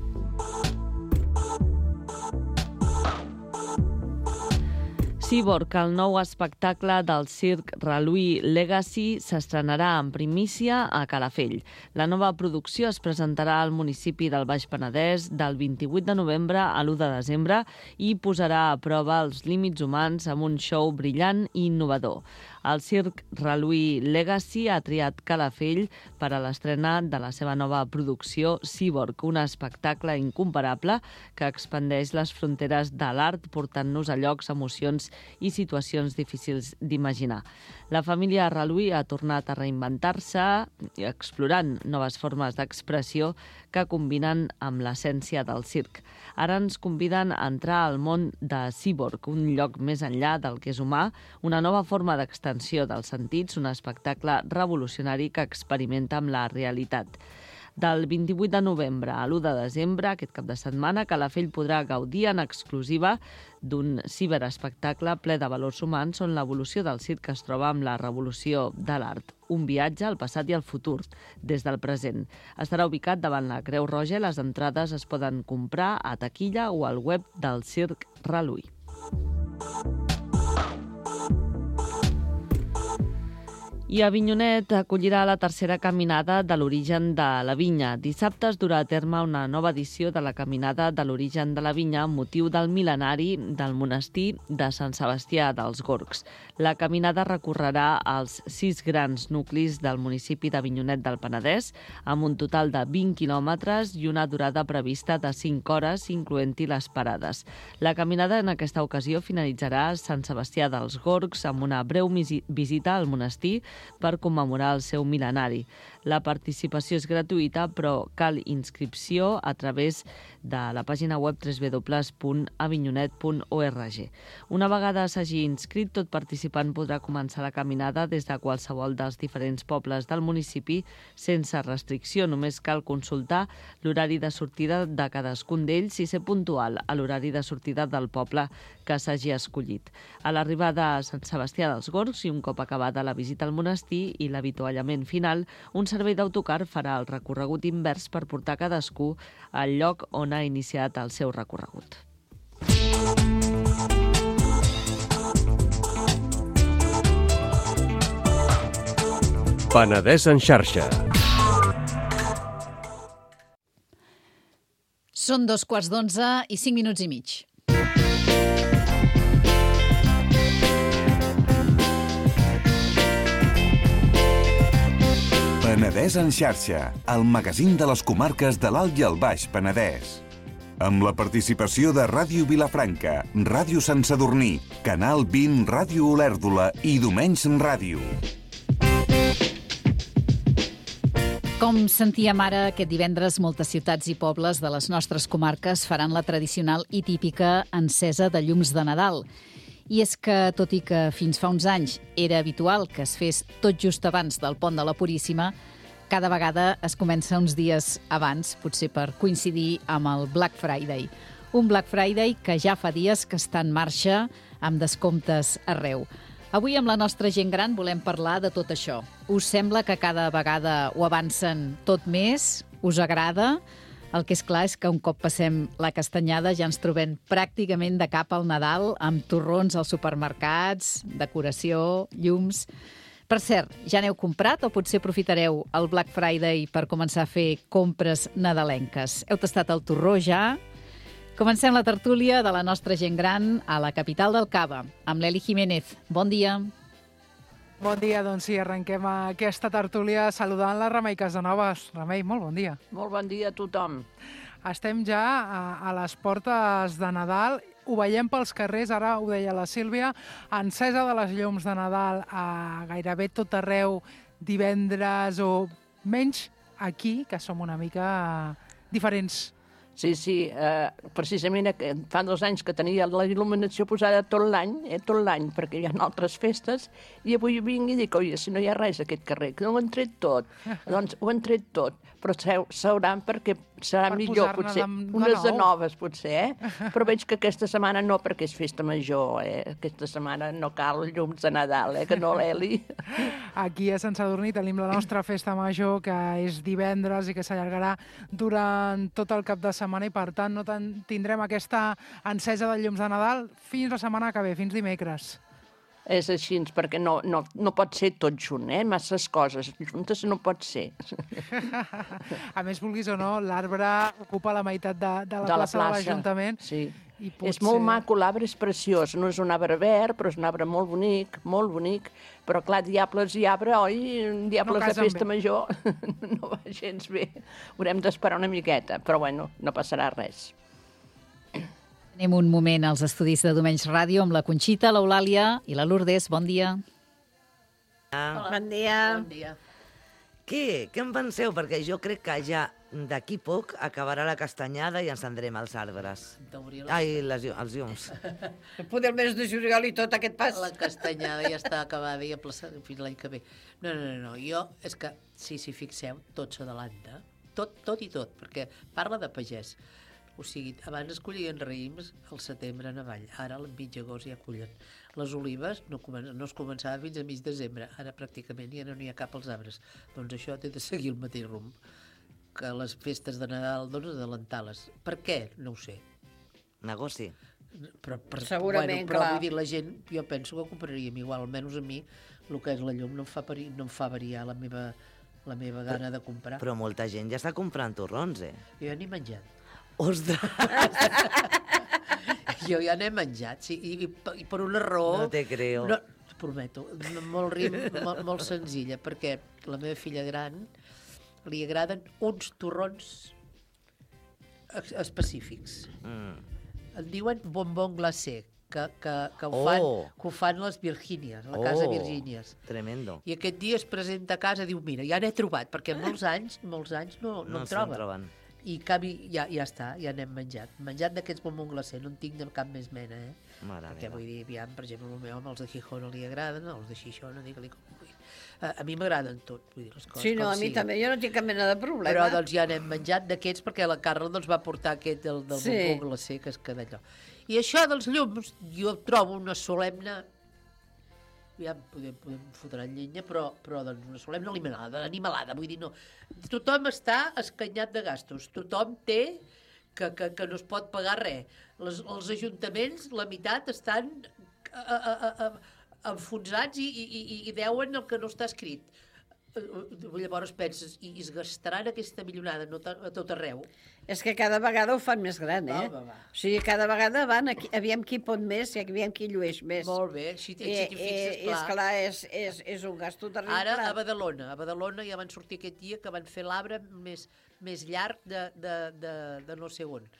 Cyborg, el nou espectacle del circ Reluí Legacy, s'estrenarà en primícia a Calafell. La nova producció es presentarà al municipi del Baix Penedès del vint-i-vuit de novembre a l'u de desembre i posarà a prova els límits humans amb un show brillant i innovador. El circ Reluí Legacy ha triat Calafell per a l'estrena de la seva nova producció Cyborg, un espectacle incomparable que expandeix les fronteres de l'art portant-nos a llocs, emocions i situacions difícils d'imaginar. La família Reluí ha tornat a reinventar-se explorant noves formes d'expressió que combinen amb l'essència del circ. Ara ens conviden a entrar al món de Cyborg, un lloc més enllà del que és humà, una nova forma d'extensió dels sentits, un espectacle revolucionari que experimenta amb la realitat. Del vint-i-vuit de novembre a l'u de desembre, aquest cap de setmana, Calafell podrà gaudir en exclusiva d'un ciberespectacle ple de valors humans on l'evolució del circ es troba amb la revolució de l'art. Un viatge al passat i al futur, des del present. Estarà ubicat davant la Creu Roja i les entrades es poden comprar a taquilla o al web del circ Reluí. I Avinyonet acollirà la tercera caminada de l'origen de la vinya. Dissabte es durà a terme una nova edició de la caminada de l'origen de la vinya amb motiu del mil·lenari del monestir de Sant Sebastià dels Gorgs. La caminada recorrerà els sis grans nuclis del municipi d'Avinyonet del Penedès, amb un total de vint quilòmetres i una durada prevista de cinc hores, incloent-hi les parades. La caminada en aquesta ocasió finalitzarà a Sant Sebastià dels Gorgs amb una breu visita al monestir per commemorar el seu mil·lenari. La participació és gratuïta, però cal inscripció a través de la pàgina web w w w punt avinyonet punt org. Una vegada s'hagi inscrit, tot participant podrà començar la caminada des de qualsevol dels diferents pobles del municipi sense restricció. Només cal consultar l'horari de sortida de cadascun d'ells i ser puntual a l'horari de sortida del poble que s'hagi escollit. A l'arribada a Sant Sebastià dels Gorgs i un cop acabada la visita al monestir i l'avituallament final, un servei d'autocar farà el recorregut invers per portar cadascú al lloc on ha iniciat el seu recorregut. Penedès en xarxa. Són dos quarts d'onze i cinc minuts i mig. Penedès en xarxa, el magazín de les comarques de l'Alt i el Baix Penedès. amb la participació de Ràdio Vilafranca, Ràdio Sant Sadurní, Canal vint, Ràdio Olèrdola i Domenys Ràdio. Com sentíem ara, aquest divendres moltes ciutats i pobles de les nostres comarques faran la tradicional i típica encesa de llums de Nadal. I és que, tot i que fins fa uns anys era habitual que es fes tot just abans del Pont de la Puríssima, cada vegada es comença uns dies abans, potser per coincidir amb el Black Friday. Un Black Friday que ja fa dies que està en marxa, amb descomptes arreu. Avui amb la nostra gent gran volem parlar de tot això. Us sembla que cada vegada ho avancen tot més? Us agrada? El que és clar és que un cop passem la castanyada ja ens trobem pràcticament de cap al Nadal, amb torrons als supermercats, decoració, llums... Per cert, ja n'heu comprat o potser aprofitareu el Black Friday per començar a fer compres nadalenques? Heu tastat el torró ja? Comencem la tertúlia de la nostra gent gran a la capital del Cava, amb l'Eli Jiménez. Bon dia. Bon dia, doncs sí, arrenquem aquesta tertúlia saludant la Remei Casanovas. Remei, molt bon dia. Molt bon dia a tothom. Estem ja a, a les portes de Nadal. Ho veiem pels carrers, ara ho deia la Sílvia, encesa de les llums de Nadal a gairebé tot arreu, divendres o menys aquí, que som una mica diferents. Sí, sí, eh, precisament fa dos anys que tenia la il·luminació posada tot l'any, eh, tot l'any, perquè hi ha altres festes, i avui vinc i dic, oi, si no hi ha res a aquest carrer, que no ho han tret tot. Doncs ho han tret tot, però sauran perquè serà per millor, potser, de, de unes de nou. noves, potser, eh? Però veig que aquesta setmana no, perquè és festa major, eh? Aquesta setmana no cal llums de Nadal, eh? Que no, l'Eli? Aquí a Sant Sadurní tenim la nostra festa major, que és divendres i que s'allargarà durant tot el cap de setmana i, per tant, no tindrem aquesta encesa de llums de Nadal fins la setmana que ve, fins dimecres. És així, perquè no, no, no pot ser tot junt, eh? Masses coses juntes no pot ser. A més, vulguis o no, l'arbre ocupa la meitat de, de la de plaça, la plaça de l'Ajuntament. Sí. I potser... És molt maco, l'arbre és preciós. No és un arbre verd, però és un arbre molt bonic, molt bonic. Però, clar, diables i arbre, oi? Diables no de festa bé. Major no va gens bé. Haurem d'esperar una miqueta, però, bueno, no passarà res. Anem un moment als estudis de Domenys Ràdio amb la Conxita, l'Eulàlia i la Lourdes. Bon dia. Ah. Bon dia. Bon dia. Què? Què en penseu? Perquè jo crec que ja d'aquí poc acabarà la castanyada i encendrem els arbres. Ai, les, els llums. Poder el mes de juliol i tot aquest pas. La castanyada ja està acabada i aplaçada fins l'any que ve. No, no, no, no. Jo, és que, si s'hi fixeu, tot s'adalanta. Tot, tot i tot, perquè parla de pagès. O sigui, abans es collien raïms al setembre en avall, ara al mig d'agost ja collen. Les olives no, no es començava fins a mig desembre, ara pràcticament ja no n'hi ha cap als arbres. Doncs això té de seguir el mateix rumb que les festes de Nadal, doncs, adelantar-les. Per què? No ho sé. Negoci. Però, per, segurament, bueno, però clar. Vull dir, la gent, jo penso que ho compraríem igual, almenys a mi, el que és la llum no em fa, pari, no em fa variar la meva, la meva gana però, de comprar. Però molta gent ja està comprant torrons, eh? Jo n'he menjat. Ostres! Jo ja n'he menjat, sí, i, i, i per una raó... No te creo. No, t'ho prometo, molt, rim, molt, molt senzilla, perquè la meva filla gran li agraden uns torrons específics. Mm. En diuen bonbon glacé, que, que, que, ho fan, oh. que ho fan les Virgínies, a la casa oh, Virgínies. Tremendo. I aquest dia es presenta a casa i diu, mira, ja n'he trobat, perquè molts anys, molts anys no, no, no en troben. troben. I canvi, ja, ja està, ja n'hem menjat. Menjat d'aquests bonbon glacé, no en tinc de cap més mena, eh? Mare Perquè meva. vull dir, aviam, per exemple, el meu amb els de Gijona li agraden, els de Xixona, digue-li com vull. A, a mi m'agraden tot, vull dir, les coses sí, no, com a mi sigui. també, jo no tinc cap mena de problema. Però doncs ja n'hem menjat d'aquests perquè la Carla doncs, va portar aquest del, del sí. bonbon glacé, que és que d'allò. I això dels llums, jo trobo una solemne... Ja podem, podem fotre en llenya, però, però doncs una solemne animalada, animalada, vull dir, no. Tothom està escanyat de gastos, tothom té que, que, que no es pot pagar res. Les, els ajuntaments, la meitat, estan a, a, a, a, enfonsats i, i, i, i deuen el que no està escrit. Llavors penses, i es gastaran aquesta milionada no a tot arreu? És que cada vegada ho fan més gran, eh? Va, va, va. O sigui, cada vegada van, aquí, aviam qui pot més i aviam qui llueix més. Molt bé, si t'hi I, fixes, i, clar. És clar, és, és, és un gasto terrible. Ara, a Badalona, a Badalona ja van sortir aquest dia que van fer l'arbre més, més llarg de, de, de, de no sé on.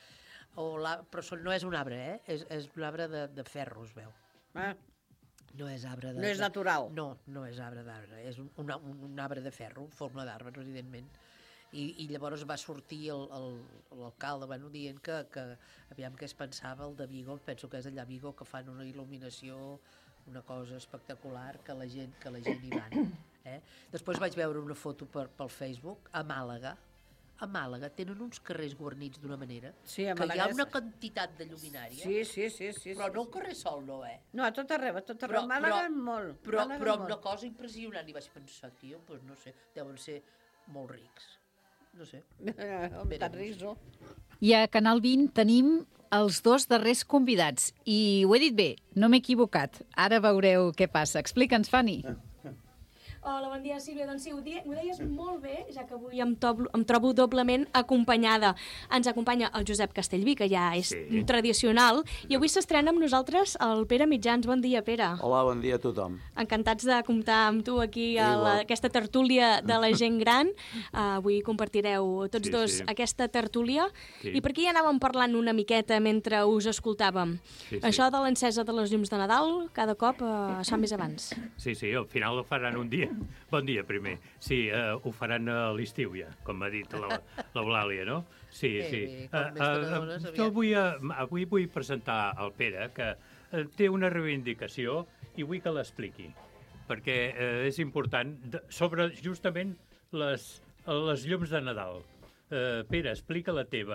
o la... però són- no és un arbre, eh? És, és un arbre de, de ferro, es veu. Ah, No és arbre de... no és natural. No, no és arbre d'arbre, és un, un, un arbre de ferro, en forma d'arbre, evidentment. I, I llavors va sortir el- el- l'alcalde, bueno, dient que, que aviam què es pensava el de Vigo, penso que és allà a Vigo, que fan una il·luminació, una cosa espectacular, que la gent, que la gent hi van. Eh? Després vaig veure una foto per, pel Facebook, a Màlaga. A Màlaga tenen uns carrers guarnits d'una manera Sí, a que hi Màlaga ha és- una quantitat de lluminària. Sí, sí, sí. sí Però sí, no sí. un carrer sol, no, eh? No, a tot arreu, a tot arreu. Màlaga molt. Però, Màlaga però molt. una cosa impressionant. I vaig pensar, tio, doncs no sé, deuen ser molt rics. No sé. Home, tan rics, no? I a Canal vint tenim els dos darrers convidats. I ho he dit bé, no m'he equivocat. Ara veureu què passa. Explica'ns, Fanny. Hola, bon dia, Sílvia. Doncs sí, ho, di ho deies molt bé, ja que avui em, to em trobo doblement acompanyada. Ens acompanya el Josep Castellví, que ja és Sí. tradicional, i avui s'estrena amb nosaltres el Pere Mitjans. Bon dia, Pere. Hola, bon dia a tothom. Encantats de comptar amb tu aquí a la, Igual. aquesta tertúlia de la gent gran. Uh, avui compartireu tots Sí, dos sí. aquesta tertúlia. Sí. I per aquí ja anàvem parlant una miqueta mentre us escoltàvem. Sí, sí. Això de l'encesa de les llums de Nadal cada cop uh, es fa més abans. Sí, sí, al final ho faran un dia. Bon dia, primer. Sí, uh, ho faran a l'estiu ja, com m'ha dit l'Eulàlia, no? Sí, Bé, sí. bé, com Uh, més te n'adones, uh, aviat. jo vull, uh, avui vull presentar al Pere, que uh, té una reivindicació i vull que l'expliqui, perquè uh, és important, de, sobre justament les, les llums de Nadal. Uh, Pere, explica la teva,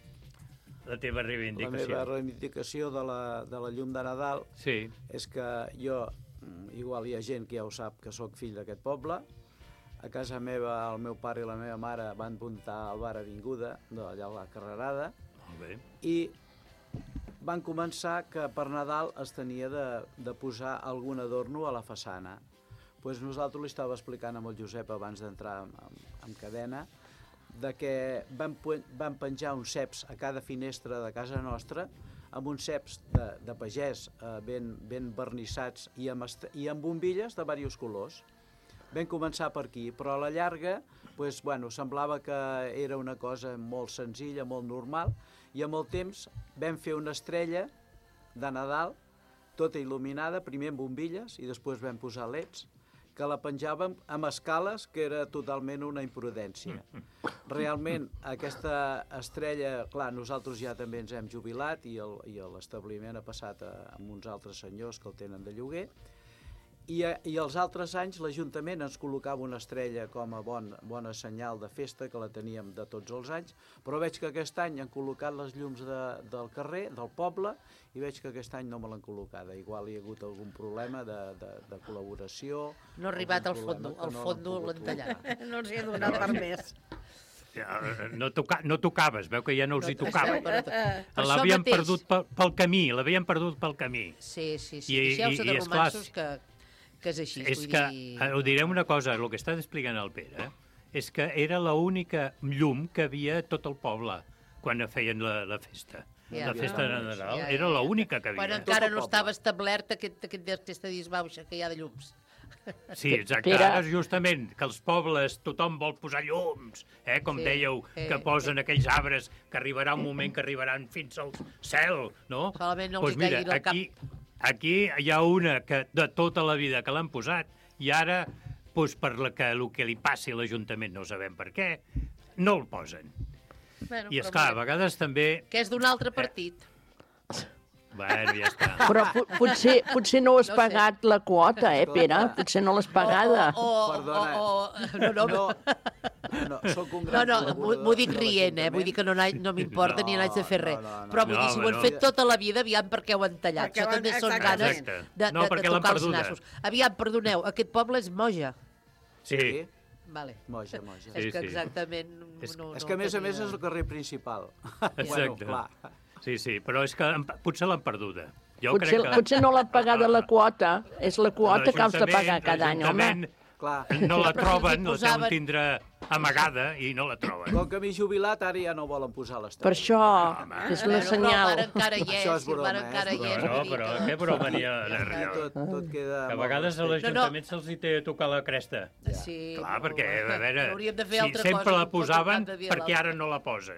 la teva La reivindicació. meva reivindicació de la, de la llum de Nadal Sí. és que jo, mm, igual hi ha gent que ja ho sap, que sóc fill d'aquest poble. A casa meva, el meu pare i la meva mare van muntar el bar Avinguda, d'allà a la Carrerada, Molt bé. i van començar que per Nadal es tenia de, de posar algun adorno a la façana. Pues nosaltres li estava explicant amb el Josep abans d'entrar en, en, en cadena de que vam, pu- vam penjar uns ceps a cada finestra de casa nostra amb uns ceps de, de pagès eh, ben, ben vernissats i amb, est- i amb bombilles de diversos colors. Vam començar per aquí, però a la llarga pues, bueno, semblava que era una cosa molt senzilla, molt normal, i amb el temps vam fer una estrella de Nadal, tota il·luminada, primer amb bombilles i després vam posar leds, que la penjàvem amb escales, que era totalment una imprudència. Realment, aquesta estrella, clar, nosaltres ja també ens hem jubilat i el- i l'establiment ha passat a, a uns altres senyors que el tenen de lloguer, i, a- i els altres anys l'Ajuntament ens col·locava una estrella com a bon, bona senyal de festa, que la teníem de tots els anys, però veig que aquest any han col·locat les llums de, del carrer, del poble, i veig que aquest any no me l'han col·locada. Igual hi ha hagut algun problema de, de, de col·laboració. No ha arribat al algun fondo, problema que al no l'han fondo pogut l'entallarà. col·locar. No els hi he donat per més. Ja, no, toca, no tocaves, veu que ja no els hi No, tocava. això, per- per L'havien això mateix. perdut pel, pel camí, l'havien perdut pel camí. Sí, sí, sí. I- Deixeu-se i- de i, esclar, romansos que, que és així. És vull que, dir... eh, ho direm una cosa, el que està explicant el Pere, és que era l'única llum que havia a tot el poble quan feien la, la festa. Ja, la festa ja, de Nadal ja, ja, era ja. l'única que Quan havia. encara no estava establert aquest, aquest, aquesta disbauxa que hi ha de llums. Sí, exacte. Pere- Ara justament que els pobles tothom vol posar llums, eh? com Sí, dèieu, sí, que posen aquells arbres que arribarà un moment que arribaran fins al cel, no? Solament no els Pues hi mira, caigui al cap. aquí, aquí hi ha una que de tota la vida que l'han posat i ara, pues, per la que, el que li passi a l'Ajuntament, no sabem per què, no el posen. Bueno, I, però esclar, a mira, vegades també... que és d'un altre partit. Bueno, ja està. Però po potser, potser no has No sé. pagat la quota, eh, Pere? Potser no l'has pagada. O, o, Perdona. o, o, no, no, No, no, sóc un no, gran no m'ho col·laborador m'ho dic de rient, eh? l'Ajuntament. Vull dir que no, n'ha- no m'importa ni n'haig de fer No, res. no, no. Però vull No, dir, si ho home, han no. fet tota la vida, aviam per què ho han tallat. Perquè Això ho han- també són exactament. ganes Exacte. de, No, de, perquè de l'han tocar els perduda. nassos. Aviam, perdoneu, aquest poble és Moja. Sí. Vale. Moja, moja. És Sí, que sí. exactament... És, no, és no que, a més a tenia- més, és el carrer principal. Bueno, Exacte. clar. Sí, sí, però és que han- potser l'han perduda. Jo Potser, crec que... potser no l'han pagada la quota. És la quota que has de pagar L'Ajuntament- cada any, home. l'Ajuntament Clar. No la Però si els hi troben, la posaven- deuen tindre amagada i no la troben. Com que m'he jubilat, ara ja no volen posar l'estrella. Per això és una Bueno, però senyal. ara encara hi és, Això és si el broma, bar eh? encara hi és. No, vull dir però que- què broma n'hi ha Ja està, darrere? tot, tot queda... Que a molt vegades a respecte. l'Ajuntament se'ls hi té a tocar la cresta. Sí, Clar, però- perquè, a veure, hauríem de fer si altra sempre cosa, la no pot posaven, tocar de dia a perquè l'altre. ara no la posen.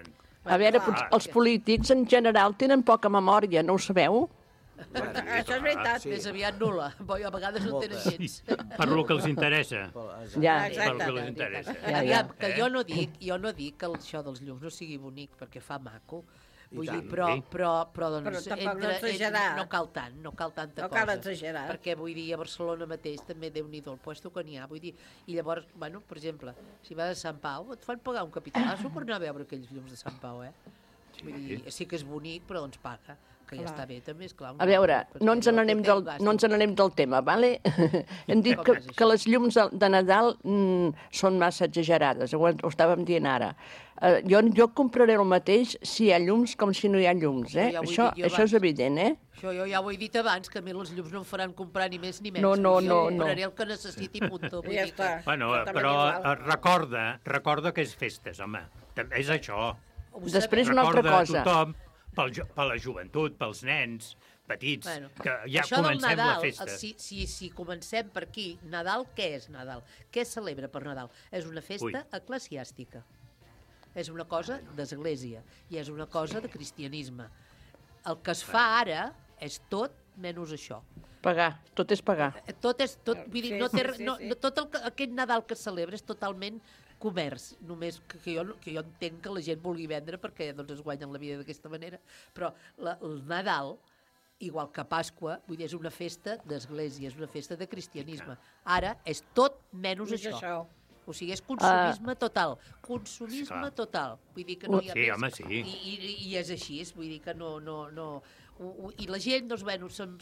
A veure, clar, els polítics en general tenen poca memòria, no ho sabeu? Això és veritat. Sí. Més aviat nul·la. A vegades no en tenen gens. Per lo que els interessa. Ja. Per lo que els interessa. Ja, ja. Que jo no dic, jo no dic que això dels llums no sigui bonic, perquè fa maco. Vull dir, però, però, però, doncs, però tampoc entre, no exagerar. Entre, no cal tant, no cal tanta no cosa. No cal exagerar. Perquè, vull dir, a Barcelona mateix també Déu-n'hi-do el puesto que n'hi ha. Vull dir, i llavors, bueno, per exemple, si vas a Sant Pau, et fan pagar un capitalasso per anar a veure aquells llums de Sant Pau, eh? Vull dir, sí que és bonic, però doncs paga. Que ja està bé, també, esclar. A veure, no ens n'anem del, no ens n'anem del tema, vale? Hem dit que, que les llums de, de Nadal mm, són massa exagerades, ho, ho estàvem dient ara. Uh, jo, jo compraré el mateix si hi ha llums com si no hi ha llums, eh? Ja això això és evident, eh? Això jo ja ho he dit abans, que a mi els llums no em faran comprar ni més ni menys. No, no, jo no. compraré no. el que necessiti, punto. Vull ja dir està. que... Bueno, però recorda, recorda que és festes, home. També és això. Després una altra cosa. Recorda tothom, pel, per la joventut, pels nens petits, bueno, que ja això comencem del Nadal, la festa. Si, si, si comencem per aquí, Nadal, què és Nadal? Què es celebra per Nadal? És una festa Ui. eclesiàstica. És una cosa d'església i és una cosa de cristianisme. El que es fa ara és tot menys això. Pagar, tot és pagar. Tot és, tot, vull dir, Sí, no té, sí, sí, no, sí. no, tot el, que- aquest Nadal que es celebra és totalment comerç, només que, que, jo, que jo entenc que la gent vulgui vendre perquè doncs, es guanyen la vida d'aquesta manera, però la, el Nadal, igual que Pasqua, vull dir, és una festa d'església, és una festa de cristianisme. Ara és tot menys És això. això. O sigui, és consumisme uh, total. Consumisme clar. total. Vull dir que no hi ha Sí, més. home, sí. I, i, I és així, vull dir que no... no, no ho, ho, I la gent, doncs, bueno, s'han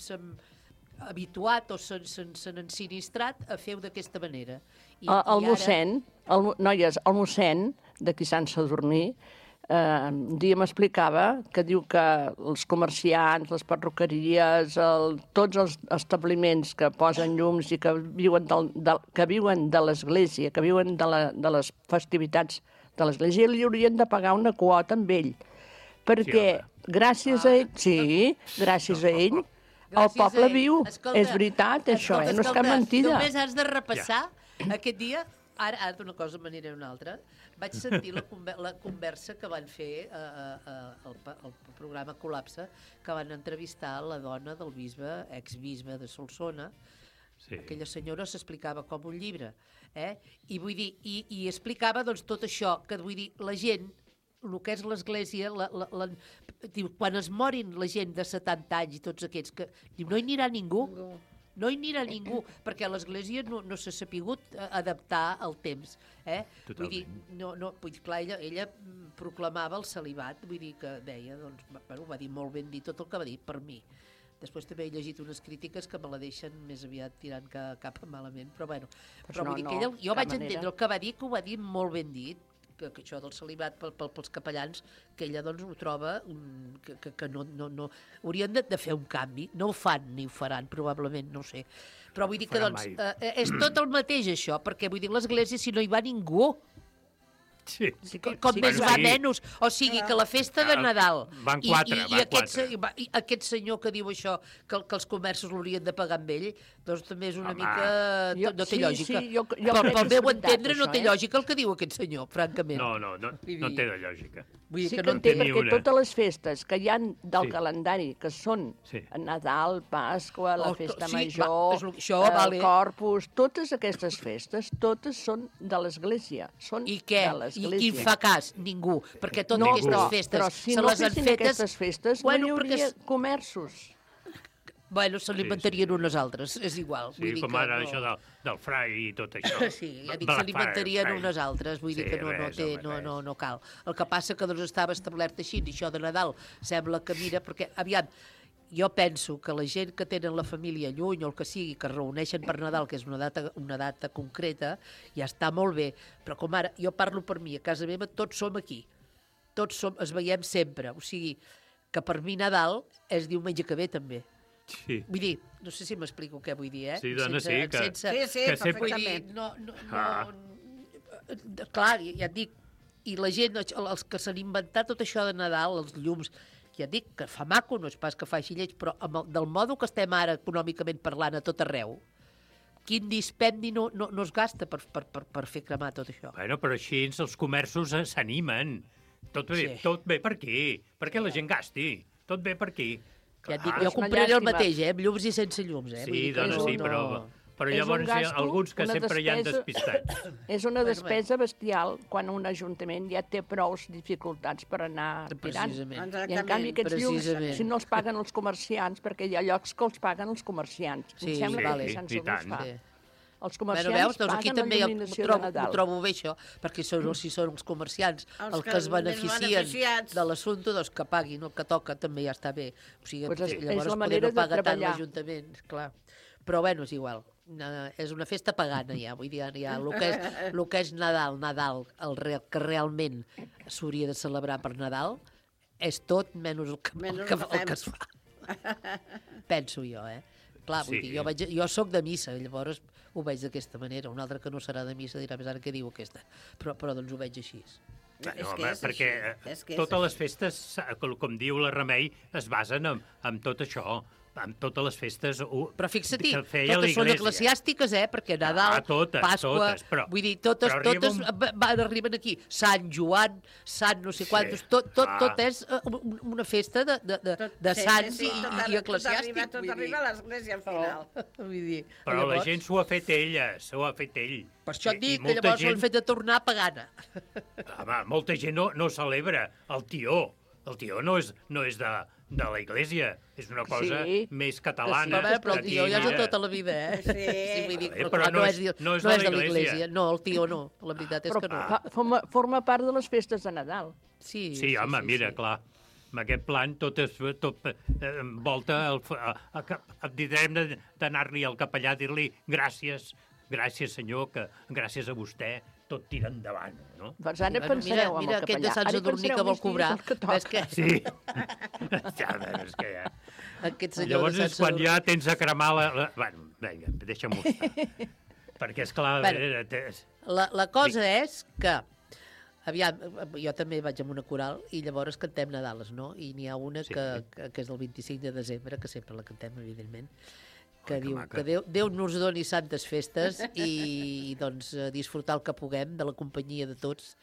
habituat o s'han ensinistrat a fer-ho d'aquesta manera. I, El, el i mossèn, el, noies, el mossèn d'aquí Sant Sadurní, eh, un dia m'explicava que diu que els comerciants, les perruqueries, el, tots els establiments que posen llums i que viuen, del, del, que viuen de l'església, que viuen de, la, de les festivitats de l'església, li haurien de pagar una quota amb ell. Perquè sí, gràcies a ell, sí, gràcies a ell, el Gràcies poble a ell. viu. Escolta, És veritat, això, escolta, eh? No és cap escolta, mentida. Només has de repassar aquest dia. Ara, ara d'una cosa m'aniré a una altra. Vaig sentir la, conver la conversa que van fer eh, eh, el, el programa Col·lapse, que van entrevistar la dona del bisbe, exbisbe de Solsona. Sí. Aquella senyora s'explicava com un llibre. Eh? I vull dir, i, i explicava doncs, tot això, que vull dir, la gent, el que és l'església, la, la, la, diu, quan es morin la gent de setanta anys i tots aquests, que diu, no hi anirà ningú. No hi anirà ningú, perquè l'església no, no s'ha sapigut adaptar al temps. Eh? Vull dir, no, no, vull dir, clar, ella, ella proclamava el celibat, vull dir que deia, doncs, bueno, va dir molt ben dit tot el que va dir, per mi. Després també he llegit unes crítiques que me la deixen més aviat tirant que cap malament, però bueno, Pues però no, vull dir no, que ella, jo cap vaig manera. entendre el que va dir, que ho va dir molt ben dit, que, que això del celibat pel, pel, pels capellans, que ella doncs ho troba, um, que, que, que no, no, no... Haurien de, de fer un canvi, no ho fan ni ho faran, probablement, no ho sé. Però vull dir que doncs, eh, és tot el mateix això, perquè vull dir, l'església, si no hi va ningú, Sí. Sí, com, com sí, més va sí. menys. O sigui, que la festa de Nadal... Van quatre, i, i, van i aquest, quatre. va, i aquest senyor que diu això, que, que els comerços l'haurien de pagar amb ell, doncs també és una Home. mica... Jo- no té sí, lògica. sí, jo- jo Però crec pel que és meu veritat, entendre no això, té eh? lògica el que diu aquest senyor, francament. No, no, no, no té de lògica. Vull dir Sí que que no en té, en té ni perquè una. totes les festes que hi han del Sí. calendari, que són Sí. Nadal, Pasqua, la Oh, festa sí, major, va, és lo- això, el vale. Corpus, totes aquestes festes, totes són de l'Església. Són I què? de I l'Església. qui en fa cas? Ningú. Perquè totes No, aquestes però, festes però si se no les han fessin fetes... aquestes festes, Bueno, no hi hauria perquè- comerços. Bueno, se l'inventarien sí. unes altres, és igual. Sí, vull dir com que ara no. això del, del frai i tot això. Sí, ja dic, Black se l'inventarien Friday. unes altres, vull dir Sí, que no, no, res, té, home, no, res. no, no cal. El que passa que doncs estava establert així, i això de Nadal sembla que mira, perquè, aviam, jo penso que la gent que tenen la família lluny o el que sigui, que es reuneixen per Nadal, que és una data, una data concreta, ja està molt bé, però com ara, jo parlo per mi, a casa meva tots som aquí, tots som, es veiem sempre, o sigui, que per mi Nadal és diumenge que ve també. Sí. Vull dir, no sé si m'explico què vull dir, eh? Sí, dona, sí, que- sense, Sí, sí, que sempre- Vull perfectament. dir, no, no, Ah. no, clar, ja et dic, i la gent, els que s'han inventat tot això de Nadal, els llums, ja et dic que fa maco, no és pas que faci lleig, però amb el, del modo que estem ara econòmicament parlant a tot arreu, quin dispendi no, no, no es gasta per, per, per, per fer cremar tot això. Bueno, però així els comerços s'animen. tot bé, Sí. tot bé per aquí. Perquè la gent gasti. Tot bé per aquí. Ja et dic, Clar. jo compraré el mateix, eh? Amb llums i sense llums, eh? Vull Sí, dir que doncs no- sí, no- però, però És un llavors hi ha gasto, alguns que una sempre hi han despesa- despistats. És una despesa bestial quan un ajuntament ja té prou dificultats per anar tirant. Precisament. I en canvi aquests llums, Precisament. si no els paguen els comerciants, perquè hi ha llocs que els paguen els comerciants. Sí, em sembla sí, que sí, sí, sense i tant. fa. Sí. Els Bueno, comerciants veus, doncs aquí paguen també la ho il·luminació trobo, de Nadal. ho trobo bé, això, perquè són, si són els comerciants Els els que que es més beneficien beneficiats. de l'assumpte, doncs que paguin el que toca, també ja està bé. O sigui, Pues és- és llavors la poder manera no de paga tant treballar. l'Ajuntament, clar. Però bueno, és igual. Uh, és una festa pagana ja, vull dir, ja, el, que és, el que és Nadal, Nadal, el re, que realment s'hauria de celebrar per Nadal, és tot menys el que, Menys el que, el que el que es fa. Penso jo, eh? Clar, vull Sí. dir, jo, vaig, jo soc de missa, llavors ho veig d'aquesta manera. Un altre que no serà de missa dirà, més ara què diu aquesta? Però, però doncs ho veig així. Bueno, És que home, és perquè així, és que és totes les festes, com, com diu la Remei, es basen en, en tot això, en totes les festes ho, Però fixa-t'hi, que feia totes són l'Església. eclesiàstiques, eh? Perquè Nadal, Ah, totes, Pasqua... totes, però- vull dir, totes, però arriba totes un- va- van, arriben aquí. Sant Joan, Sant no sé Sí, quantos... Tot, tot, clar. tot és eh, un- una festa de, de, de, de Sí, sants sí, sí, i, tot i arri- eclesiàstic. Tot arriba, tot vull dir. arriba a l'església al final. Vull dir, Però llavors, la gent s'ho ha fet ella, s'ho ha fet ell. Per això et I- i dic que molta llavors gent- l'han fet de tornar pagana. Home, molta gent no, no celebra el tió. El tió no és, no és de, de la Iglésia, és una cosa Sí. més catalana. Però, però el Aquí, tio ja és de mira. tota la vida, eh? Sí. vull dir, Vale, però, però clar, no no, és- és, no és no de és la de Iglésia. l'Església. No, el tio no. La veritat és Però que no. fa, forma, forma part de les festes de Nadal. Sí, Sí, home, sí, mira, sí. clar. Amb aquest plan tot es tot, eh, envolta el, fa- a, a, a, direm de- d'anar-li al capellà a dir-li gràcies, gràcies senyor, que gràcies a vostè tot tira endavant, no? Doncs ara Bueno, pensareu mira, amb mira el aquest de capellà. Sant Ara Sadurní pensareu que vol més dies cobrar. del que toca. Ves que... Sí. ja, és que ja... Aquest senyor Llavors de és Sant quan Sadurní. ja tens a cremar la... la... Bueno, vinga, deixa'm-ho estar. Perquè, esclar... Bueno. eh, té- La, la cosa és que, aviam, jo també vaig amb una coral i llavors cantem Nadales, no? I n'hi ha una Sí. que, que, que és del vint-i-cinc de desembre, que sempre la cantem, evidentment, que Ai, que diu maca. que Déu, Déu nos doni santes festes i, i doncs eh, disfrutar el que puguem de la companyia de tots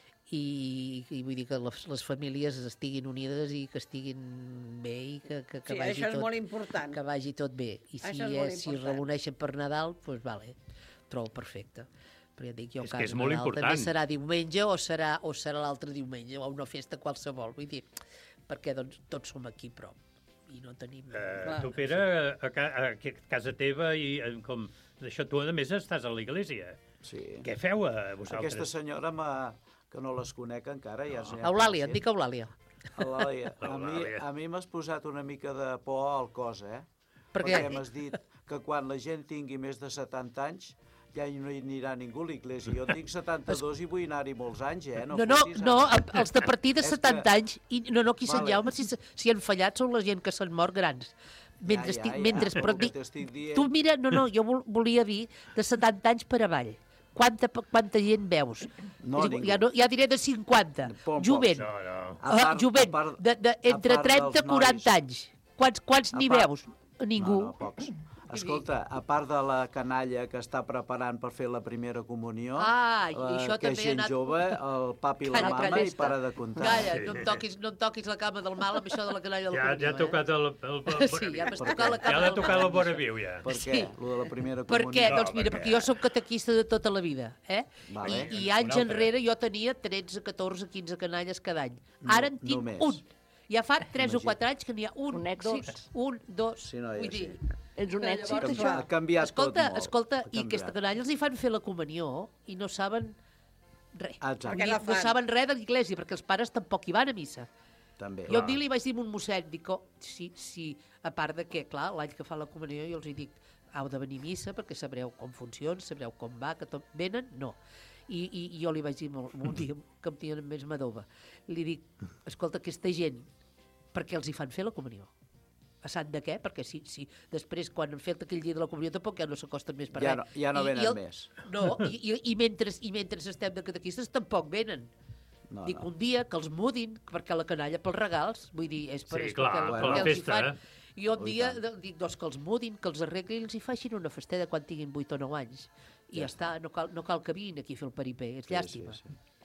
i, i vull dir que les, les famílies estiguin unides i que estiguin bé i que, que, que Sí, vagi això és tot, molt important. que vagi tot bé. I si, Això és molt és, si important. reuneixen per Nadal, doncs pues, vale, trobo perfecte. Però ja et dic, jo És a que casa és molt Nadal important. també serà diumenge o serà, o serà l'altre diumenge, o una festa qualsevol, vull dir, perquè doncs, tots som aquí a prop i no tenim... Eh, tu, Pere, a, ca a casa teva, i eh, com d'això, tu, a més, estàs a l'església. Sí. Què feu, a vosaltres? Aquesta senyora, que no les conec encara, ja és... Eulàlia, et dic Eulàlia. Eulàlia, a mi, Eulàlia. a mi m'has posat una mica de por al cos, eh? Per què? Perquè m'has dit que quan la gent tingui més de setanta anys ja no hi anirà ningú a l'església. Jo tinc setanta-dos i vull anar-hi molts anys, eh? No, no, fotis, no, eh? els de partir de És que- setanta anys, i no, no, qui Sant Vale. Jaume, si, si han fallat són la gent que s'han mort grans. Mentre ja, estic, ja, mentre, però però el que dic, t'estic dient- tu mira, no, no, jo vol, volia dir de setanta anys per avall. Quanta, quanta gent veus? No, És igual, ningú. ja, no, ja diré de cinquanta. Poc, Jovent. No, no. A Ah, part- jovent, a part- de, de, a entre part trenta i dels quaranta nois. anys. Quants, quants A n'hi part- veus? Ningú. No, no, pocs. Escolta, a part de la canalla que està preparant per fer la primera comunió, Ah, i eh, això que també és gent ha anat- jove, el papi i la Calla, mama, calla, i para de comptar. Calla, no em toquis, no em toquis la cama del mal amb això de la canalla del Ja, ja ha comunió, tocat el, el, el, el Sí, ja m'has Per tocat què? la Ja cama l'ha del tocat mal. el vora viu, ja. Per Sí. què? Lo de la primera Per comunió. què? No, Doncs mira, perquè- perquè jo sóc catequista de tota la vida, eh? Vale. I, i Un anys altre. enrere jo tenia tretze, catorze, quinze canalles cada any. Ara en No- tinc només. un. Ja fa tres o Imagina't. quatre anys que n'hi ha un, Un èxit. dos, un, dos. Sí, noia, Vull sí. dir, És un que èxit, llavors, això. clar, Ha canviat escolta, tot molt. Escolta, Ha i canviat. aquesta canalla els hi fan fer la comunió i no saben res. Exacte. Perquè Ni- la no fan. saben res de l'església, perquè els pares tampoc hi van a missa. També. Jo un dia li vaig dir a un mossèn, dic, oh, sí, sí, a part de que, clar, l'any que fa la comunió jo els hi dic, heu de venir a missa perquè sabreu com funciona, sabreu com va, que tot... Venen? No. I, i, i jo li vaig dir molt, un dia que em tenen més madova. Li dic, escolta, aquesta gent, per què els hi fan fer la comunió? A sant de què? Perquè si, si després, quan han fet aquell dia de la comunió, tampoc ja no s'acosten més per Ja res. no- ja no I- venen i el, més. No, i, i, i, mentre, i mentre estem de catequistes tampoc venen. No, Dic, no. un dia que els mudin, perquè la canalla pels regals, vull dir, és per, Sí, és clar, perquè, per perquè la els hi festa, fan. eh? I jo un Oh, i dia tant. de- dic, doncs que els mudin, que els arreglin i els hi facin una festeda quan tinguin vuit o nou anys. I ja, està, no cal, no cal que vinguin aquí a fer el peripé, és llàstima. Sí, sí, sí.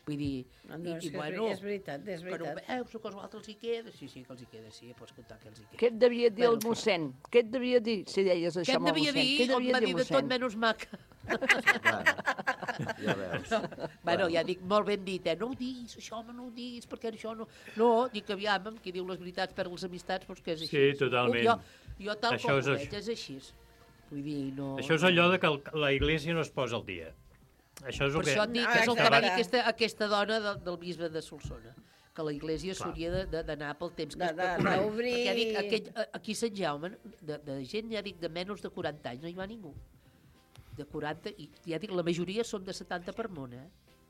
Vull dir... No, no, és, que és veritat, és veritat. Eh, una cosa o altra els hi queda? Sí, sí, que els hi queda, sí, pots comptar que els hi queda. Què et devia dir el mossèn? Què et devia dir, si deies això amb el mossèn? Què et devia dir? Em va dir de tot menys maca. Ja veus. Bueno, ja dic, molt ben dit, eh? No ho diguis, això, home, no ho diguis, perquè això no... No, dic, aviam, qui diu les veritats perd les amistats, doncs que és així. Sí, totalment. Jo, jo tal Això com és ho això. veig, és així. Vull dir, no... Això és allò de que el, la Iglésia no es posa al dia. Això és el Per que... això et dic, Ah, és el que va dir exacte. aquesta, aquesta dona del, del bisbe de Solsona, que la Iglésia s'hauria d'anar pel temps que De- es de- preocupa. d'obrir- Perquè ja dic, aquell, aquí a Sant Jaume, de, de gent, ja dic, de menys de quaranta anys, no hi va ningú. De quaranta, i ja dic, la majoria són de setanta per món, eh?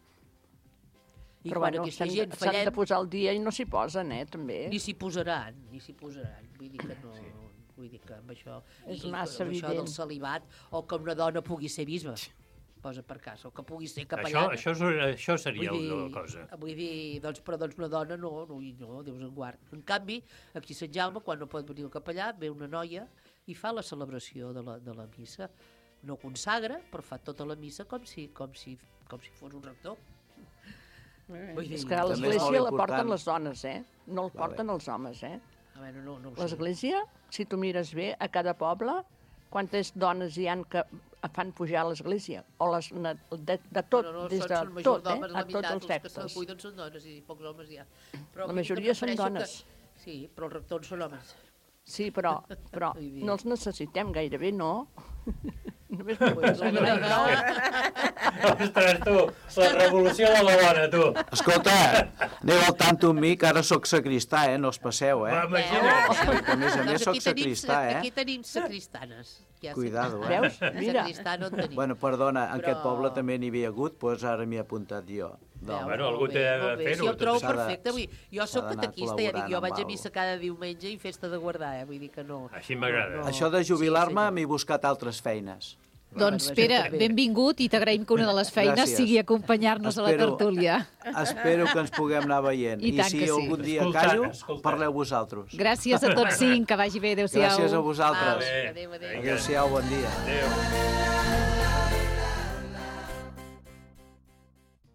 I Però quan bueno, aquesta s'han gent de- s'han de fallem, posar al dia i no s'hi posen, eh, també. ni s'hi posaran, ni s'hi posaran. Vull dir que no... Vull dir que amb això... És i massa amb això evident. del celibat, o que una dona pugui ser bisbe, posa per cas, o que pugui ser Això, capellana. això, és- això seria Vull dir, una cosa. Vull dir, doncs, però doncs una dona no, no, no, Déu en guard. En canvi, aquí a Sant Jaume, quan no pot venir el capellà, ve una noia i fa la celebració de la, de la missa. No consagra, però fa tota la missa com si, com si, com si fos un rector. Vull dir, És que a l'església la porten les dones, eh? No el porten els homes, eh? A veure, no, no ho sé. L'església, si tu mires bé, a cada poble, quantes dones hi han que fan pujar a l'església? O les, de, de tot, no, no, des són, de són tot, majordomes, eh? la A tots meitat, els els que sectes. se'l cuiden són dones i pocs homes hi ha. Però La vull dir que majoria són prefereixo dones. Que... Sí, però els rectors són homes. Sí, però, però Vull dir- no els necessitem gairebé, no? Només Pues no, no, no. Ostres, tu, la revolució de la dona, tu. Escolta, aneu al tanto amb mi, que ara sóc sacristà, eh? No us passeu, eh? Va, imagina't. Sí, que a més a Doncs més sóc aquí tenim- sacristà, eh? Aquí tenim sacristanes. Ja sé. Cuidado, eh? Veus? Mira. Sacristà no en tenim. Bueno, perdona, en Però- aquest poble també n'hi havia hagut, doncs ara m'hi he apuntat jo. Veus, Bueno, algú molt té bé, de molt bé. fer-ho, Sí, ho trobo s'ha de- perfecte. Vull, dir, jo s'ha sóc d'anar catequista, ja dic, jo col·laborant vaig a amb missa cada diumenge i festa de guardar, eh? Vull dir que no... Així m'agrada. No, Això de jubilar-me m'he buscat altres feines. Doncs, Pere, benvingut i t'agraïm que una de les feines Gràcies. sigui acompanyar-nos a la Espero- tertúlia. Espero que ens puguem anar veient. I I, tant si que sí. algun dia Escoltant, callo, escoltant. parleu vosaltres. Gràcies a tots cinc, que vagi bé, adéu-siau. Gràcies a vosaltres. Adéu, adéu, adéu. Adéu-siau, bon dia. Adéu.